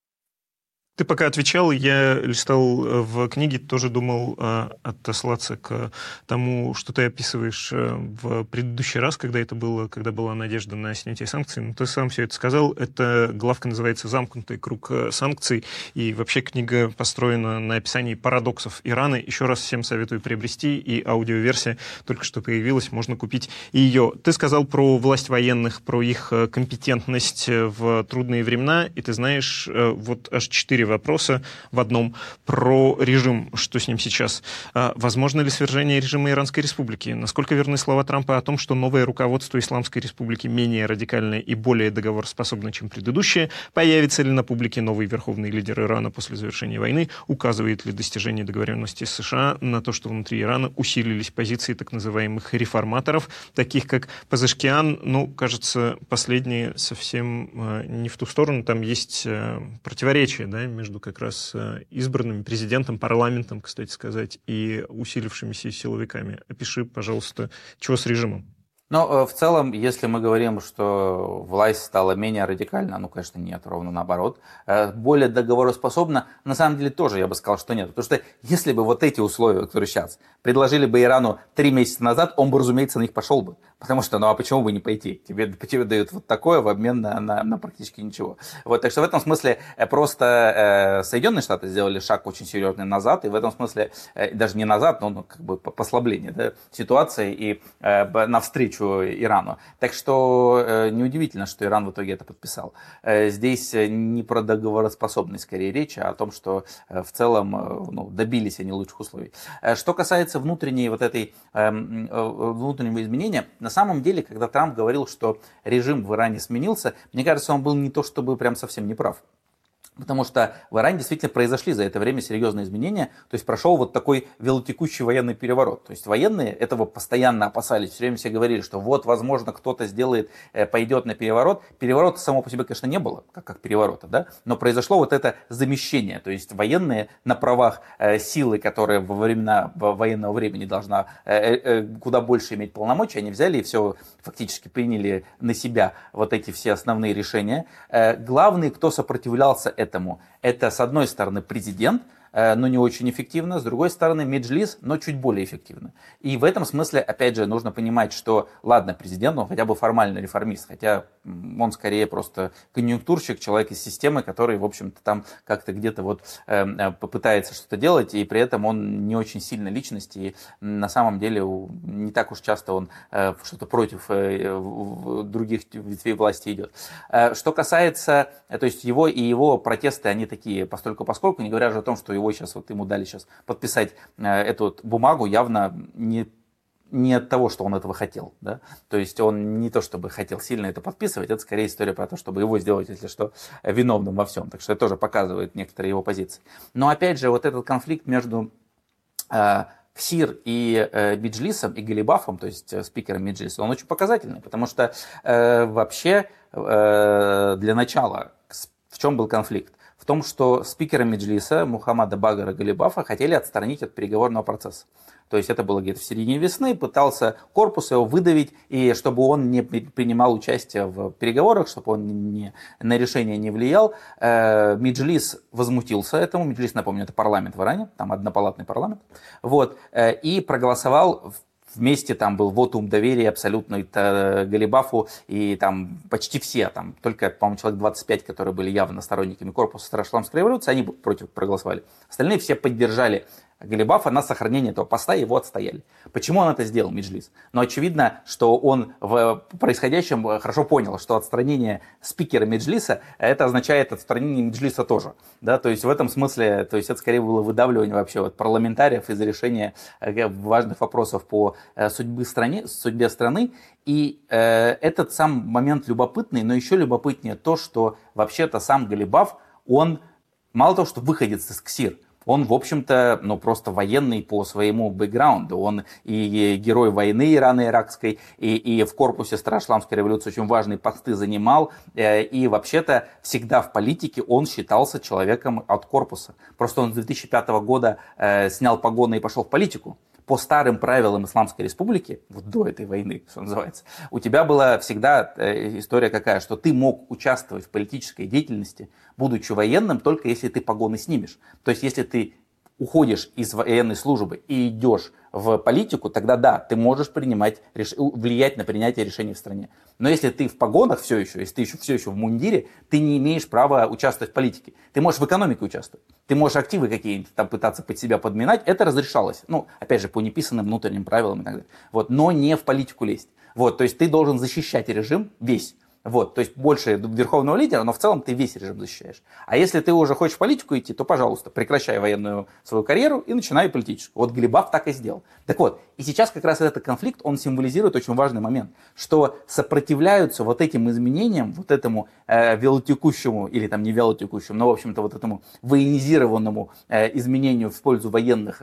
Ты пока отвечал, я листал в книге, тоже думал отослаться к тому, что ты описываешь в предыдущий раз, когда была надежда на снятие санкций. Но ты сам все это сказал. Эта главка называется «Замкнутый круг санкций». И вообще книга построена на описании парадоксов Ирана. Еще раз всем советую приобрести. И аудиоверсия только что появилась, можно купить ее. Ты сказал про власть военных, про их компетентность в трудные времена. И ты знаешь, вот аж 4 вопроса в одном про режим, что с ним сейчас. Возможно ли свержение режима Иранской Республики? Насколько верны слова Трампа о том, что новое руководство Исламской Республики менее радикальное и более договороспособное, чем предыдущее? Появится ли на публике новый верховный лидер Ирана после завершения войны? Указывает ли достижение договоренности с США на то, что внутри Ирана усилились позиции так называемых реформаторов, таких как Пазешкиан? Кажется, последние совсем не в ту сторону. Там есть противоречия, да, между как раз избранным президентом, парламентом, кстати сказать, и усилившимися силовиками. Опиши, пожалуйста, чего с режимом? Но в целом, если мы говорим, что власть стала менее радикальна, конечно, нет, ровно наоборот. Более договороспособна, на самом деле тоже я бы сказал, что нет. Потому что если бы вот эти условия, которые сейчас, предложили бы Ирану 3 месяца назад, он бы, разумеется, на них пошел бы. Потому что, а почему бы не пойти? Тебе дают вот такое в обмен на практически ничего. Вот, так что в этом смысле просто Соединенные Штаты сделали шаг очень серьезный назад, и в этом смысле даже не назад, но как бы послабление, да, ситуации и навстречу помощью Ирану. Так что неудивительно, что Иран в итоге это подписал. Здесь не про договороспособность, скорее, речь, а о том, что в целом добились они лучших условий. Что касается внутреннего изменения, на самом деле, когда Трамп говорил, что режим в Иране сменился, мне кажется, он был не то чтобы прям совсем неправ. Потому что в Иране действительно произошли за это время серьезные изменения, то есть прошел вот такой велотекущий военный переворот. То есть военные этого постоянно опасались, все время все говорили, что вот, возможно, кто-то сделает, пойдет на переворот. Переворота само по себе, конечно, не было, как переворота, да? Но произошло вот это замещение, то есть военные на правах силы, которая во времена военного времени должна куда больше иметь полномочий, они взяли и все фактически приняли на себя вот эти все основные решения. Главный, кто сопротивлялся этому, это, с одной стороны, президент, но не очень эффективно, с другой стороны, Меджлис, но чуть более эффективно. И в этом смысле, опять же, нужно понимать, что, ладно, президент, он хотя бы формально реформист, хотя он скорее просто конъюнктурщик, человек из системы, который, в общем-то, там как-то где-то вот попытается что-то делать, и при этом он не очень сильная личность, и на самом деле не так уж часто он что-то против других ветвей власти идет. Что касается, то есть его протесты, они такие постольку-поскольку, не говоря же о том, что ему дали сейчас подписать эту бумагу, явно не от того, что он этого хотел. Да? То есть он не то, чтобы хотел сильно это подписывать, это скорее история про то, чтобы его сделать, если что, виновным во всем. Так что это тоже показывает некоторые его позиции. Но опять же, вот этот конфликт между Ксир и Меджлисом, и Галибафом, то есть спикером Меджлиса, он очень показательный, потому что вообще для начала в чем был конфликт? В том, что спикера Меджлиса Мухаммада Багара Галибафа хотели отстранить от переговорного процесса. То есть это было где-то в середине весны, пытался корпус его выдавить, и чтобы он не принимал участие в переговорах, чтобы он на решение не влиял. Меджлис возмутился этому. Меджлис, напомню, это парламент в Иране, там однопалатный парламент. Вот, и проголосовал. Вместе там был вотум доверия абсолютно Галибафу, и там почти все, там только, по-моему, человек 25, которые были явно сторонниками корпуса Староисламской революции, они против проголосовали. Остальные все поддержали Галибафа на сохранение этого поста, его отстояли. Почему он это сделал, Меджлис? Но очевидно, что он в происходящем хорошо понял, что отстранение спикера Меджлиса, это означает отстранение Меджлиса тоже. Да? То есть в этом смысле, то есть это скорее было выдавливание вообще вот парламентариев из-за решения важных вопросов по судьбе страны. И этот сам момент любопытный, но еще любопытнее то, что вообще-то сам Галибаф, он мало того, что выходец из КСИР, он, в общем-то, просто военный по своему бэкграунду. Он и герой войны ирано-иракской, и в корпусе Староисламской революции очень важные посты занимал. И вообще-то всегда в политике он считался человеком от корпуса. Просто он с 2005 года снял погоны и пошел в политику. По старым правилам Исламской Республики, вот до этой войны, что называется, у тебя была всегда история какая, что ты мог участвовать в политической деятельности, будучи военным, только если ты погоны снимешь. То есть, если ты уходишь из военной службы и идешь в политику, тогда да, ты можешь влиять на принятие решений в стране. Но если ты в погонах все еще, если ты все еще в мундире, ты не имеешь права участвовать в политике. Ты можешь в экономике участвовать. Ты можешь активы какие-нибудь там пытаться под себя подминать. Это разрешалось. Опять же, по неписанным внутренним правилам и так далее. Вот, но не в политику лезть. Вот, то есть ты должен защищать режим весь. Вот, то есть больше верховного лидера, но в целом ты весь режим защищаешь. А если ты уже хочешь в политику идти, то, пожалуйста, прекращай военную свою карьеру и начинай политическую. Вот Галибаф так и сделал. Так вот, и сейчас как раз этот конфликт, он символизирует очень важный момент, что сопротивляются вот этим изменениям, вот этому велотекущему, или там не велотекущему, но, в общем-то, вот этому военизированному изменению в пользу военных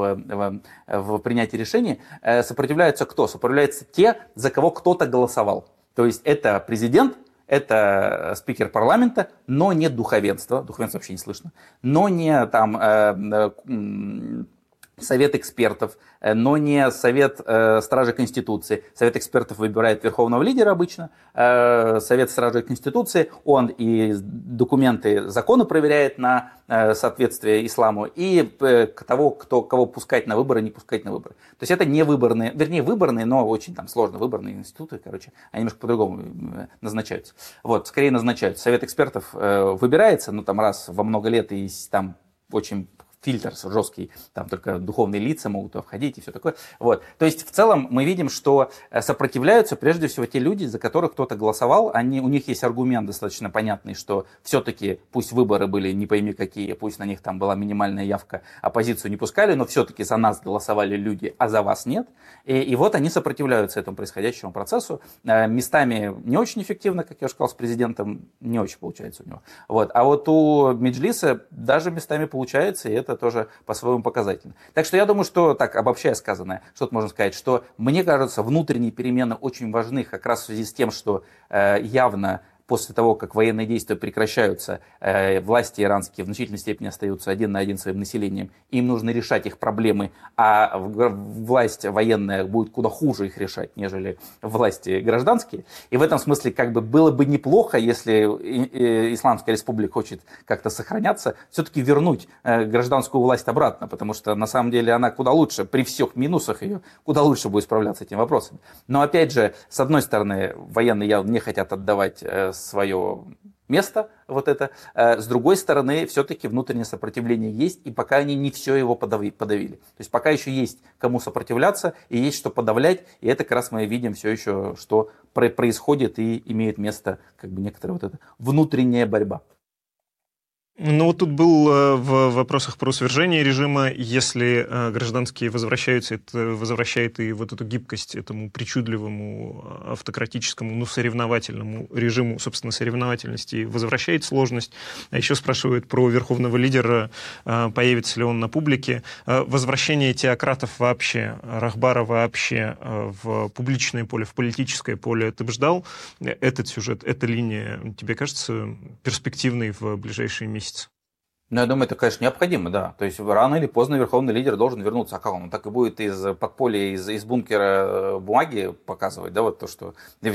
в принятии решений, сопротивляются кто? Сопротивляются те, за кого кто-то голосовал. То есть это президент, это спикер парламента, но не духовенство, духовенство вообще не слышно, но не там совет экспертов, но не совет стражей Конституции. Совет экспертов выбирает верховного лидера обычно, совет стражей Конституции, он и документы, законы проверяет на соответствие исламу, и кого пускать на выборы, не пускать на выборы. То есть это не выборные, вернее выборные, но очень там сложно выборные институты, они немножко по-другому назначаются. Вот, скорее назначаются. Совет экспертов выбирается, раз во много лет, и там очень фильтр жесткий, там только духовные лица могут туда входить и все такое. Вот. То есть в целом мы видим, что сопротивляются прежде всего те люди, за которых кто-то голосовал, у них есть аргумент достаточно понятный, что все-таки пусть выборы были не пойми какие, пусть на них там была минимальная явка, оппозицию не пускали, но все-таки за нас голосовали люди, а за вас нет. И вот они сопротивляются этому происходящему процессу. Местами не очень эффективно, как я уже сказал, с президентом не очень получается у него. Вот. А вот у Меджлиса даже местами получается, и это тоже по-своему показательно. Так что я думаю, что, так обобщая сказанное, что-то можно сказать, что мне кажется, внутренние перемены очень важны как раз в связи с тем, что явно после того, как военные действия прекращаются, власти иранские в значительной степени остаются один на один своим населением, им нужно решать их проблемы, а власть военная будет куда хуже их решать, нежели власти гражданские. И в этом смысле как бы было бы неплохо, если Исламская республика хочет как-то сохраняться, все-таки вернуть гражданскую власть обратно, потому что на самом деле она куда лучше, при всех минусах ее, куда лучше будет справляться с этими вопросами. Но опять же, с одной стороны, военные явно не хотят отдавать свое место, вот это. С другой стороны, все-таки внутреннее сопротивление есть, и пока они не все его подавили. То есть пока еще есть кому сопротивляться, и есть что подавлять, и это как раз мы видим все еще, что происходит и имеет место как бы некоторая вот эта внутренняя борьба. Ну, вот тут был в вопросах про свержение режима, если гражданские возвращаются, это возвращает и вот эту гибкость этому причудливому автократическому, соревновательному режиму, собственно, соревновательности, возвращает сложность. А еще спрашивают про верховного лидера, появится ли он на публике. Возвращение теократов вообще, Рахбара вообще в публичное поле, в политическое поле, ты бы ждал этот сюжет, эта линия, тебе кажется перспективной в ближайшие месяцы? Ну, я думаю, это, конечно, необходимо, да. То есть рано или поздно верховный лидер должен вернуться. А как он? Он так и будет из подполья, из бункера бумаги показывать, да, вот то, что...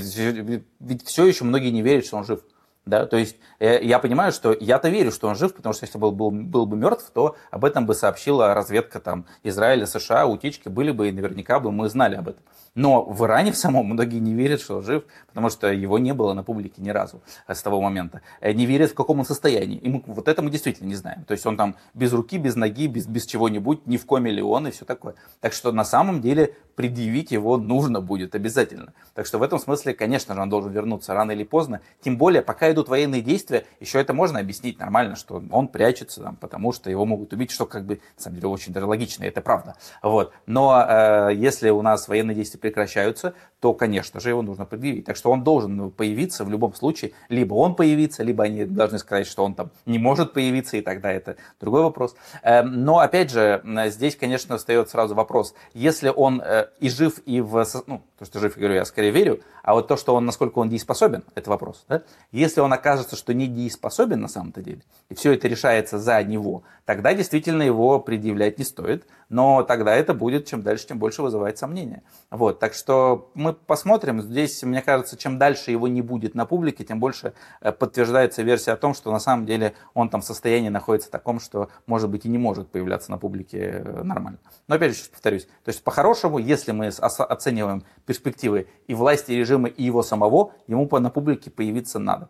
Ведь все еще многие не верят, что он жив. Да, то есть я понимаю, что я-то верю, что он жив, потому что если был бы мертв, то об этом бы сообщила разведка там, Израиля, США, утечки были бы, и наверняка бы мы знали об этом. Но в Иране в самом многие не верят, что он жив, потому что его не было на публике ни разу с того момента. Не верят, в каком он состоянии. И вот это мы действительно не знаем. То есть он там без руки, без ноги, без чего-нибудь, не в коме ли он и все такое. Так что на самом деле предъявить его нужно будет обязательно. Так что в этом смысле, конечно же, он должен вернуться рано или поздно. Тем более, пока идут военные действия, еще это можно объяснить нормально, что он прячется там, потому что его могут убить, что как бы, на самом деле, очень даже логично, и это правда. Вот. Но если у нас военные действия прекращаются, то, конечно же, его нужно предъявить. Так что он должен появиться в любом случае. Либо он появится, либо они должны сказать, что он там не может появиться, и тогда это другой вопрос. Но, опять же, здесь, конечно, встает сразу вопрос. Если он и жив, и то, что жив, говорю, я скорее верю, а вот то, что он, насколько он дееспособен, это вопрос. Да? Если он окажется, что не дееспособен на самом-то деле, и все это решается за него, тогда действительно его предъявлять не стоит, но тогда это будет чем дальше, тем больше вызывать сомнения. Вот, так что мы посмотрим. Здесь, мне кажется, чем дальше его не будет на публике, тем больше подтверждается версия о том, что на самом деле он там в состоянии находится в таком, что, может быть, и не может появляться на публике нормально. Но опять же, повторюсь, то есть по-хорошему, если мы оцениваем перспективы и власти, и режима, и его самого, ему на публике появиться надо.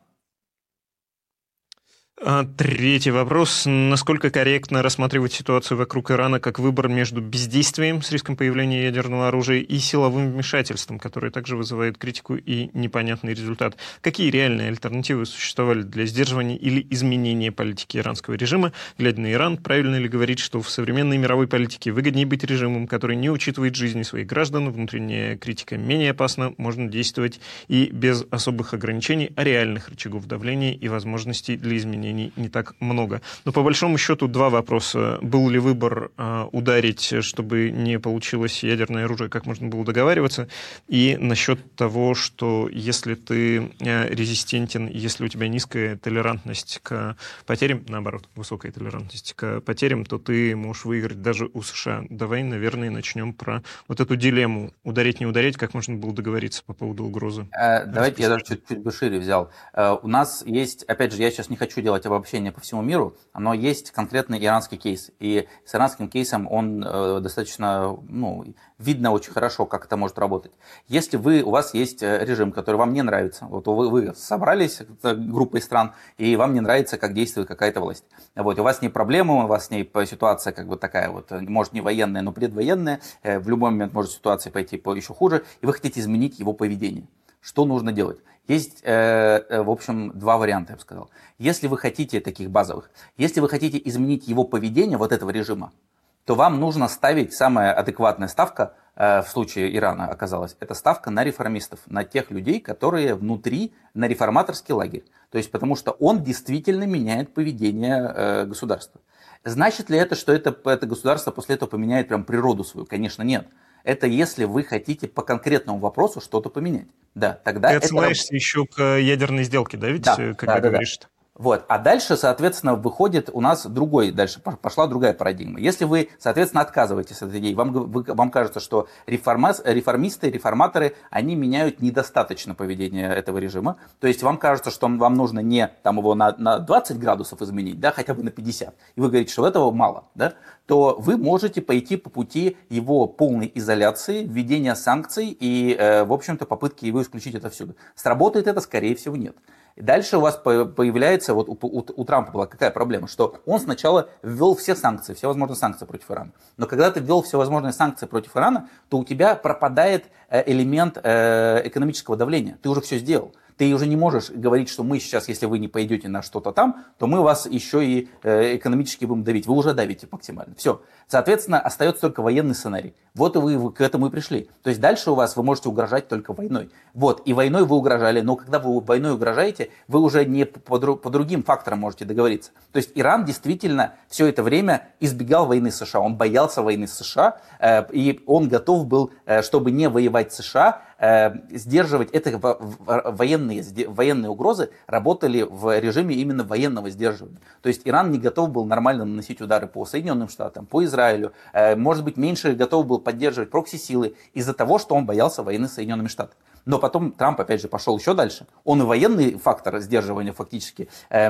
Третий вопрос. Насколько корректно рассматривать ситуацию вокруг Ирана как выбор между бездействием с риском появления ядерного оружия и силовым вмешательством, которое также вызывает критику и непонятный результат? Какие реальные альтернативы существовали для сдерживания или изменения политики иранского режима? Глядя на Иран, правильно ли говорить, что в современной мировой политике выгоднее быть режимом, который не учитывает жизни своих граждан, внутренняя критика менее опасна, можно действовать и без особых ограничений, а реальных рычагов давления и возможностей для изменений не так много. Но по большому счету два вопроса. Был ли выбор ударить, чтобы не получилось ядерное оружие, как можно было договариваться? И насчет того, что если ты резистентен, если у тебя низкая толерантность к потерям, наоборот, высокая толерантность к потерям, то ты можешь выиграть даже у США. Давай, наверное, начнем про вот эту дилемму. Ударить, не ударить, как можно было договориться по поводу угрозы? Давайте я даже чуть бы шире взял. У нас есть, опять же, я сейчас не хочу делать делать обобщение по всему миру, но есть конкретный иранский кейс. И с иранским кейсом он достаточно, видно очень хорошо, как это может работать. Если у вас есть режим, который вам не нравится, вот вы собрались группой стран, и вам не нравится, как действует какая-то власть. Вот, у вас с ней проблемы, у вас с ней ситуация как бы такая вот, может не военная, но предвоенная, в любой момент может ситуация пойти еще хуже, и вы хотите изменить его поведение. Что нужно делать? Есть, в общем, два варианта, я бы сказал. Если вы хотите таких базовых, если вы хотите изменить его поведение, вот этого режима, то вам нужно ставить самая адекватная ставка, в случае Ирана оказалась, это ставка на реформистов, на тех людей, которые внутри, на реформаторский лагерь. То есть потому что он действительно меняет поведение государства. Значит ли это, что это государство после этого поменяет прям природу свою? Конечно, нет. Это если вы хотите по конкретному вопросу что-то поменять. Да, тогда ты отсылаешься еще к ядерной сделке, да, ведь, когда говоришь? Да. Вот. А дальше, соответственно, выходит у нас пошла другая парадигма. Если вы, соответственно, отказываетесь от этой идеи, вам кажется, что реформисты, реформаторы, они меняют недостаточно поведение этого режима. То есть вам кажется, что вам нужно не его на 20 градусов изменить, да, хотя бы на 50, и вы говорите, что этого мало, да, то вы можете пойти по пути его полной изоляции, введения санкций и, в общем-то, попытки его исключить отовсюду. Сработает это? Скорее всего, нет. И дальше у вас появляется, вот у Трампа была какая проблема, что он сначала ввел все санкции, все возможные санкции против Ирана. Но когда ты ввел все возможные санкции против Ирана, то у тебя пропадает элемент экономического давления. Ты уже все сделал. Ты уже не можешь говорить, что мы сейчас, если вы не пойдете на что-то там, то мы вас еще и экономически будем давить. Вы уже давите максимально. Все. Соответственно, остается только военный сценарий. Вот и вы к этому и пришли. То есть дальше вы можете угрожать только войной. Вот. И войной вы угрожали, но когда вы войной угрожаете, вы уже не по другим факторам можете договориться. То есть Иран действительно все это время избегал войны с США. Он боялся войны с США, и он готов был, чтобы не воевать с США, сдерживать это военные угрозы работали в режиме именно военного сдерживания. То есть Иран не готов был нормально наносить удары по Соединенным Штатам, по Израилю, может быть, меньше готов был поддерживать прокси-силы из-за того, что он боялся войны с Соединенными Штатами. Но потом Трамп, опять же, пошел еще дальше. Он и военный фактор сдерживания фактически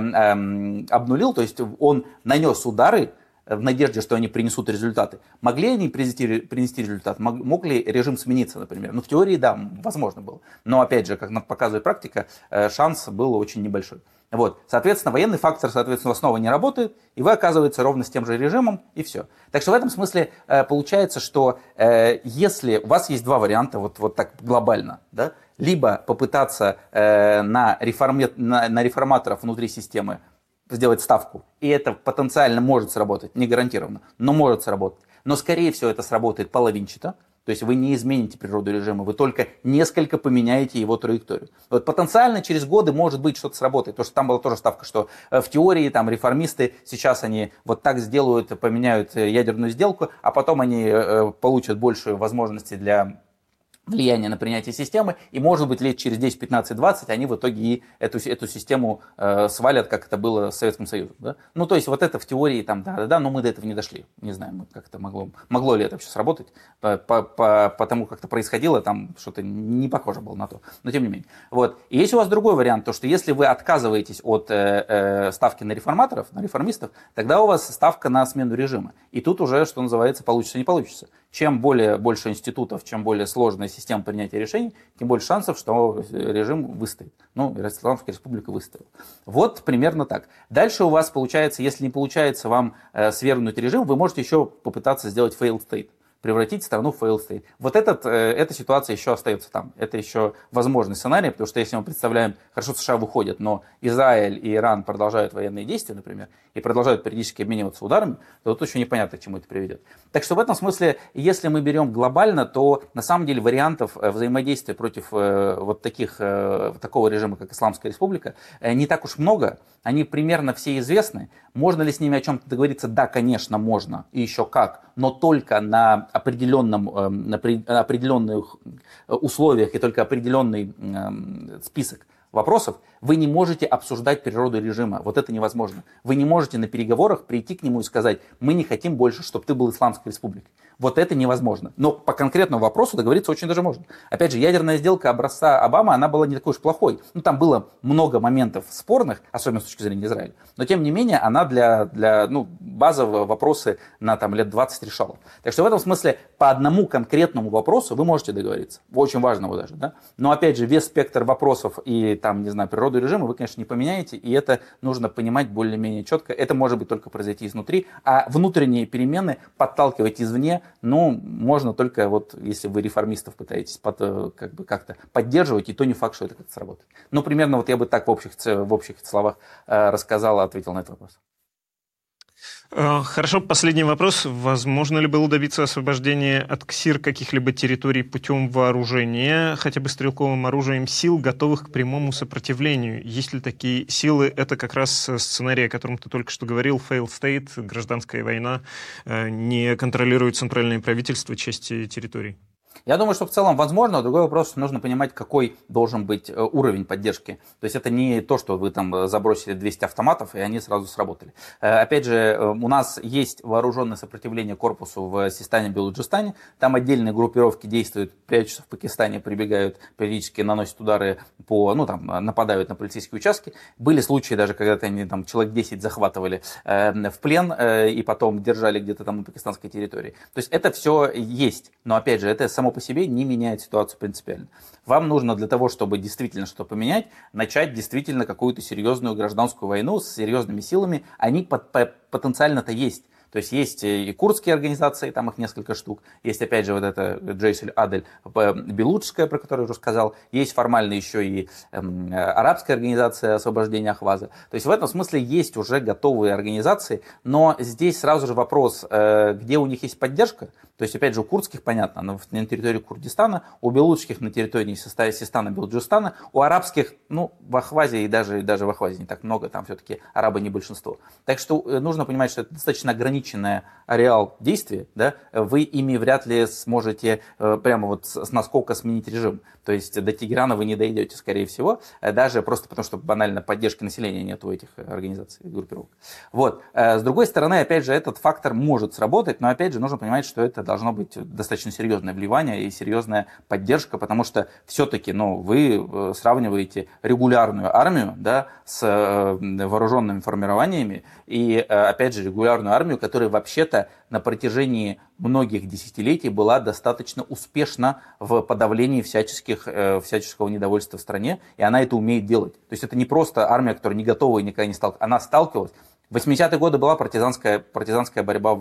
обнулил, то есть он нанес удары в надежде, что они принесут результаты. Могли они принести результат? Мог ли режим смениться, например? В теории, да, возможно было. Но, опять же, как показывает практика, шанс был очень небольшой. Вот. Соответственно, военный фактор, соответственно, снова не работает, и вы оказываетесь ровно с тем же режимом, и все. Так что в этом смысле получается, что если у вас есть два варианта, вот так глобально, да, либо попытаться на реформаторов внутри системы сделать ставку, и это потенциально может сработать, не гарантированно, но может сработать. Но, скорее всего, это сработает половинчато, то есть вы не измените природу режима, вы только несколько поменяете его траекторию. Вот потенциально через годы может быть что-то сработает, потому что там была тоже ставка, что в теории там реформисты сейчас они вот так сделают, поменяют ядерную сделку, а потом они получат больше возможностей для влияние на принятие системы, и, может быть, лет через 10, 15, 20 они в итоге и эту систему свалят, как это было с Советским Союзом. Да? То есть, вот это в теории, там, да, но мы до этого не дошли. Не знаем, как это могло ли это вообще сработать, по тому, как это происходило, там что-то не похоже было на то, но тем не менее. Вот. И есть у вас другой вариант, то, что если вы отказываетесь от ставки на реформаторов, на реформистов, тогда у вас ставка на смену режима. И тут уже, что называется, получится, не получится. Чем больше институтов, чем более сложная система принятия решений, тем больше шансов, что режим выстоит. Исламская республика выстояла. Вот примерно так. Дальше у вас получается, если не получается вам свергнуть режим, вы можете еще попытаться сделать failed state. Превратить страну в failed state. Вот эта ситуация еще остается там. Это еще возможный сценарий, потому что если мы представляем, хорошо, США выходят, но Израиль и Иран продолжают военные действия, например, и продолжают периодически обмениваться ударами, то тут еще непонятно, к чему это приведет. Так что в этом смысле, если мы берем глобально, то на самом деле вариантов взаимодействия против такого режима, как Исламская республика, не так уж много. Они примерно все известны. Можно ли с ними о чем-то договориться? Да, конечно, можно. И еще как. Но только на определенных условиях и только определенный список вопросов. Вы не можете обсуждать природу режима. Вот это невозможно. Вы не можете на переговорах прийти к нему и сказать: мы не хотим больше, чтобы ты был Исламской республикой. Вот это невозможно. Но по конкретному вопросу договориться очень даже можно. Опять же, ядерная сделка образца Обамы, она была не такой уж плохой. Ну, там было много моментов спорных, особенно с точки зрения Израиля. Но, тем не менее, она для базовые вопросы на лет 20 решала. Так что в этом смысле по одному конкретному вопросу вы можете договориться. Очень важного даже. Да? Но, опять же, весь спектр вопросов и, природу режима вы, конечно, не поменяете. И это нужно понимать более-менее четко. Это может быть только произойти изнутри. А внутренние перемены подталкивать извне, можно только если вы реформистов пытаетесь как-то поддерживать, и то не факт, что это как-то сработает. Примерно я бы так в общих словах рассказал, ответил на этот вопрос. Хорошо, последний вопрос. Возможно ли было добиться освобождения от КСИР каких-либо территорий путем вооружения, хотя бы стрелковым оружием, сил, готовых к прямому сопротивлению? Есть ли такие силы? Это как раз сценарий, о котором ты только что говорил, failed state, гражданская война, не контролирует центральное правительство части территорий. Я думаю, что в целом возможно. Другой вопрос, что нужно понимать, какой должен быть уровень поддержки. То есть это не то, что вы забросили 200 автоматов, и они сразу сработали. Опять же, у нас есть вооруженное сопротивление корпусу в Систане, Белуджистане. Там отдельные группировки действуют, прячутся в Пакистане, прибегают, периодически наносят удары нападают на полицейские участки. Были случаи даже, когда они человек 10 захватывали в плен и потом держали где-то на пакистанской территории. То есть это все есть. Но опять же, это само по себе не меняет ситуацию принципиально. Вам нужно для того, чтобы действительно что-то поменять, начать действительно какую-то серьезную гражданскую войну с серьезными силами. Они потенциально-то есть. То есть есть и курдские организации, там их несколько штук. Есть, опять же, эта Джейш-эль-Адель белуджская, про которую я уже сказал. Есть формально еще и арабская организация освобождения Ахваза. То есть в этом смысле есть уже готовые организации. Но здесь сразу же вопрос, где у них есть поддержка. То есть, опять же, у курдских, понятно, на территории Курдистана, у белуджских на территории Систана, Белуджистана, у арабских, в Ахвазе и даже в Ахвазе не так много, там все-таки арабы не большинство. Так что нужно понимать, что это достаточно ограниченный ареал действия, да, вы ими вряд ли сможете прямо с наскока сменить режим. То есть до Тегерана вы не дойдете, скорее всего, даже просто потому, что банально поддержки населения нет у этих организаций и группировок. С другой стороны, опять же, этот фактор может сработать, но опять же нужно понимать, что это должно быть достаточно серьезное вливание и серьезная поддержка, потому что все-таки вы сравниваете регулярную армию, да, с вооруженными формированиями и, опять же, регулярную армию, которая вообще-то на протяжении многих десятилетий была достаточно успешна в подавлении всяческого недовольства в стране, и она это умеет делать. То есть это не просто армия, которая не готова и никогда не сталкивалась. Она сталкивалась. В 80-е годы была партизанская борьба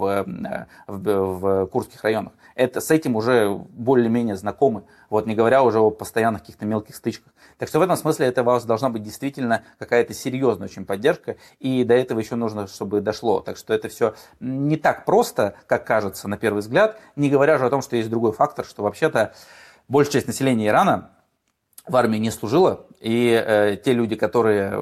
в курдских районах. С этим уже более-менее знакомы, не говоря уже о постоянных каких-то мелких стычках. Так что в этом смысле это у вас должна быть действительно какая-то серьезная очень поддержка, и до этого еще нужно, чтобы дошло. Так что это все не так просто, как кажется на первый взгляд, не говоря же о том, что есть другой фактор, что вообще-то большая часть населения Ирана в армии не служила, и те люди, которые,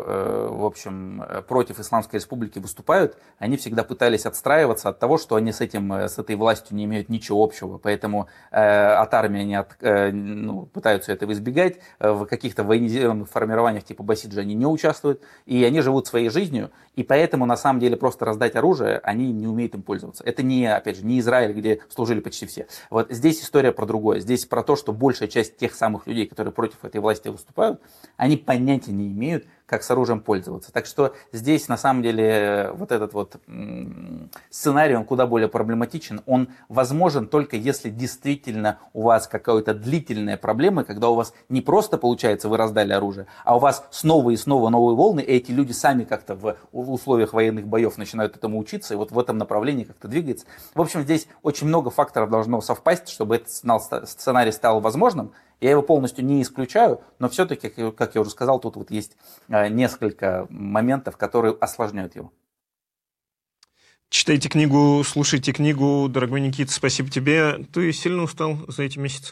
против Исламской Республики выступают, они всегда пытались отстраиваться от того, что они с этой властью не имеют ничего общего, поэтому от армии они пытаются этого избегать, в каких-то военизированных формированиях типа Басиджи они не участвуют, и они живут своей жизнью, и поэтому на самом деле просто раздать оружие, они не умеют им пользоваться. Это опять же, не Израиль, где служили почти все. Здесь история про другое, здесь про то, что большая часть тех самых людей, которые против этой власти выступают, они понятия не имеют, как с оружием пользоваться. Так что здесь на самом деле этот сценарий, он куда более проблематичен. Он возможен только если действительно у вас какая-то длительная проблема, когда у вас не просто получается вы раздали оружие, а у вас снова и снова новые волны, и эти люди сами как-то в условиях военных боев начинают этому учиться, и в этом направлении как-то двигается. В общем, здесь очень много факторов должно совпасть, чтобы этот сценарий стал возможным. Я его полностью не исключаю, но все-таки, как я уже сказал, тут есть несколько моментов, которые осложняют его. Читайте книгу, слушайте книгу. Дорогой Никита, спасибо тебе. Ты сильно устал за эти месяцы?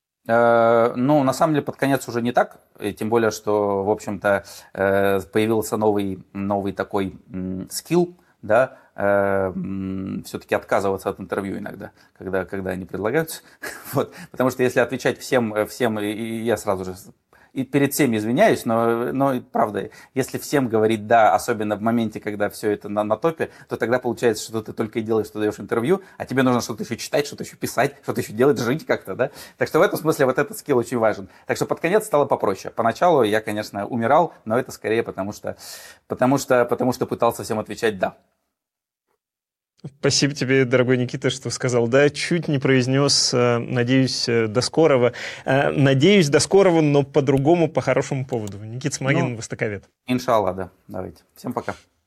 На самом деле, под конец уже не так. И тем более, что, в общем-то, появился новый такой скилл, да, все-таки отказываться от интервью иногда, когда они предлагаются. Потому что если отвечать всем, и я сразу же и перед всеми извиняюсь, но правда, если всем говорить «да», особенно в моменте, когда все это на топе, то тогда получается, что ты только и делаешь, что даешь интервью, а тебе нужно что-то еще читать, что-то еще писать, что-то еще делать, жить как-то, да? Так что в этом смысле вот этот скилл очень важен. Так что под конец стало попроще. Поначалу я, конечно, умирал, но это скорее потому что пытался всем отвечать «да». Спасибо тебе, дорогой Никита, что сказал «да». Чуть не произнес «надеюсь, до скорого». Надеюсь, до скорого, но по-другому, по хорошему поводу. Никита Смагин, востоковед. Иншаллах, да. Давайте. Всем пока.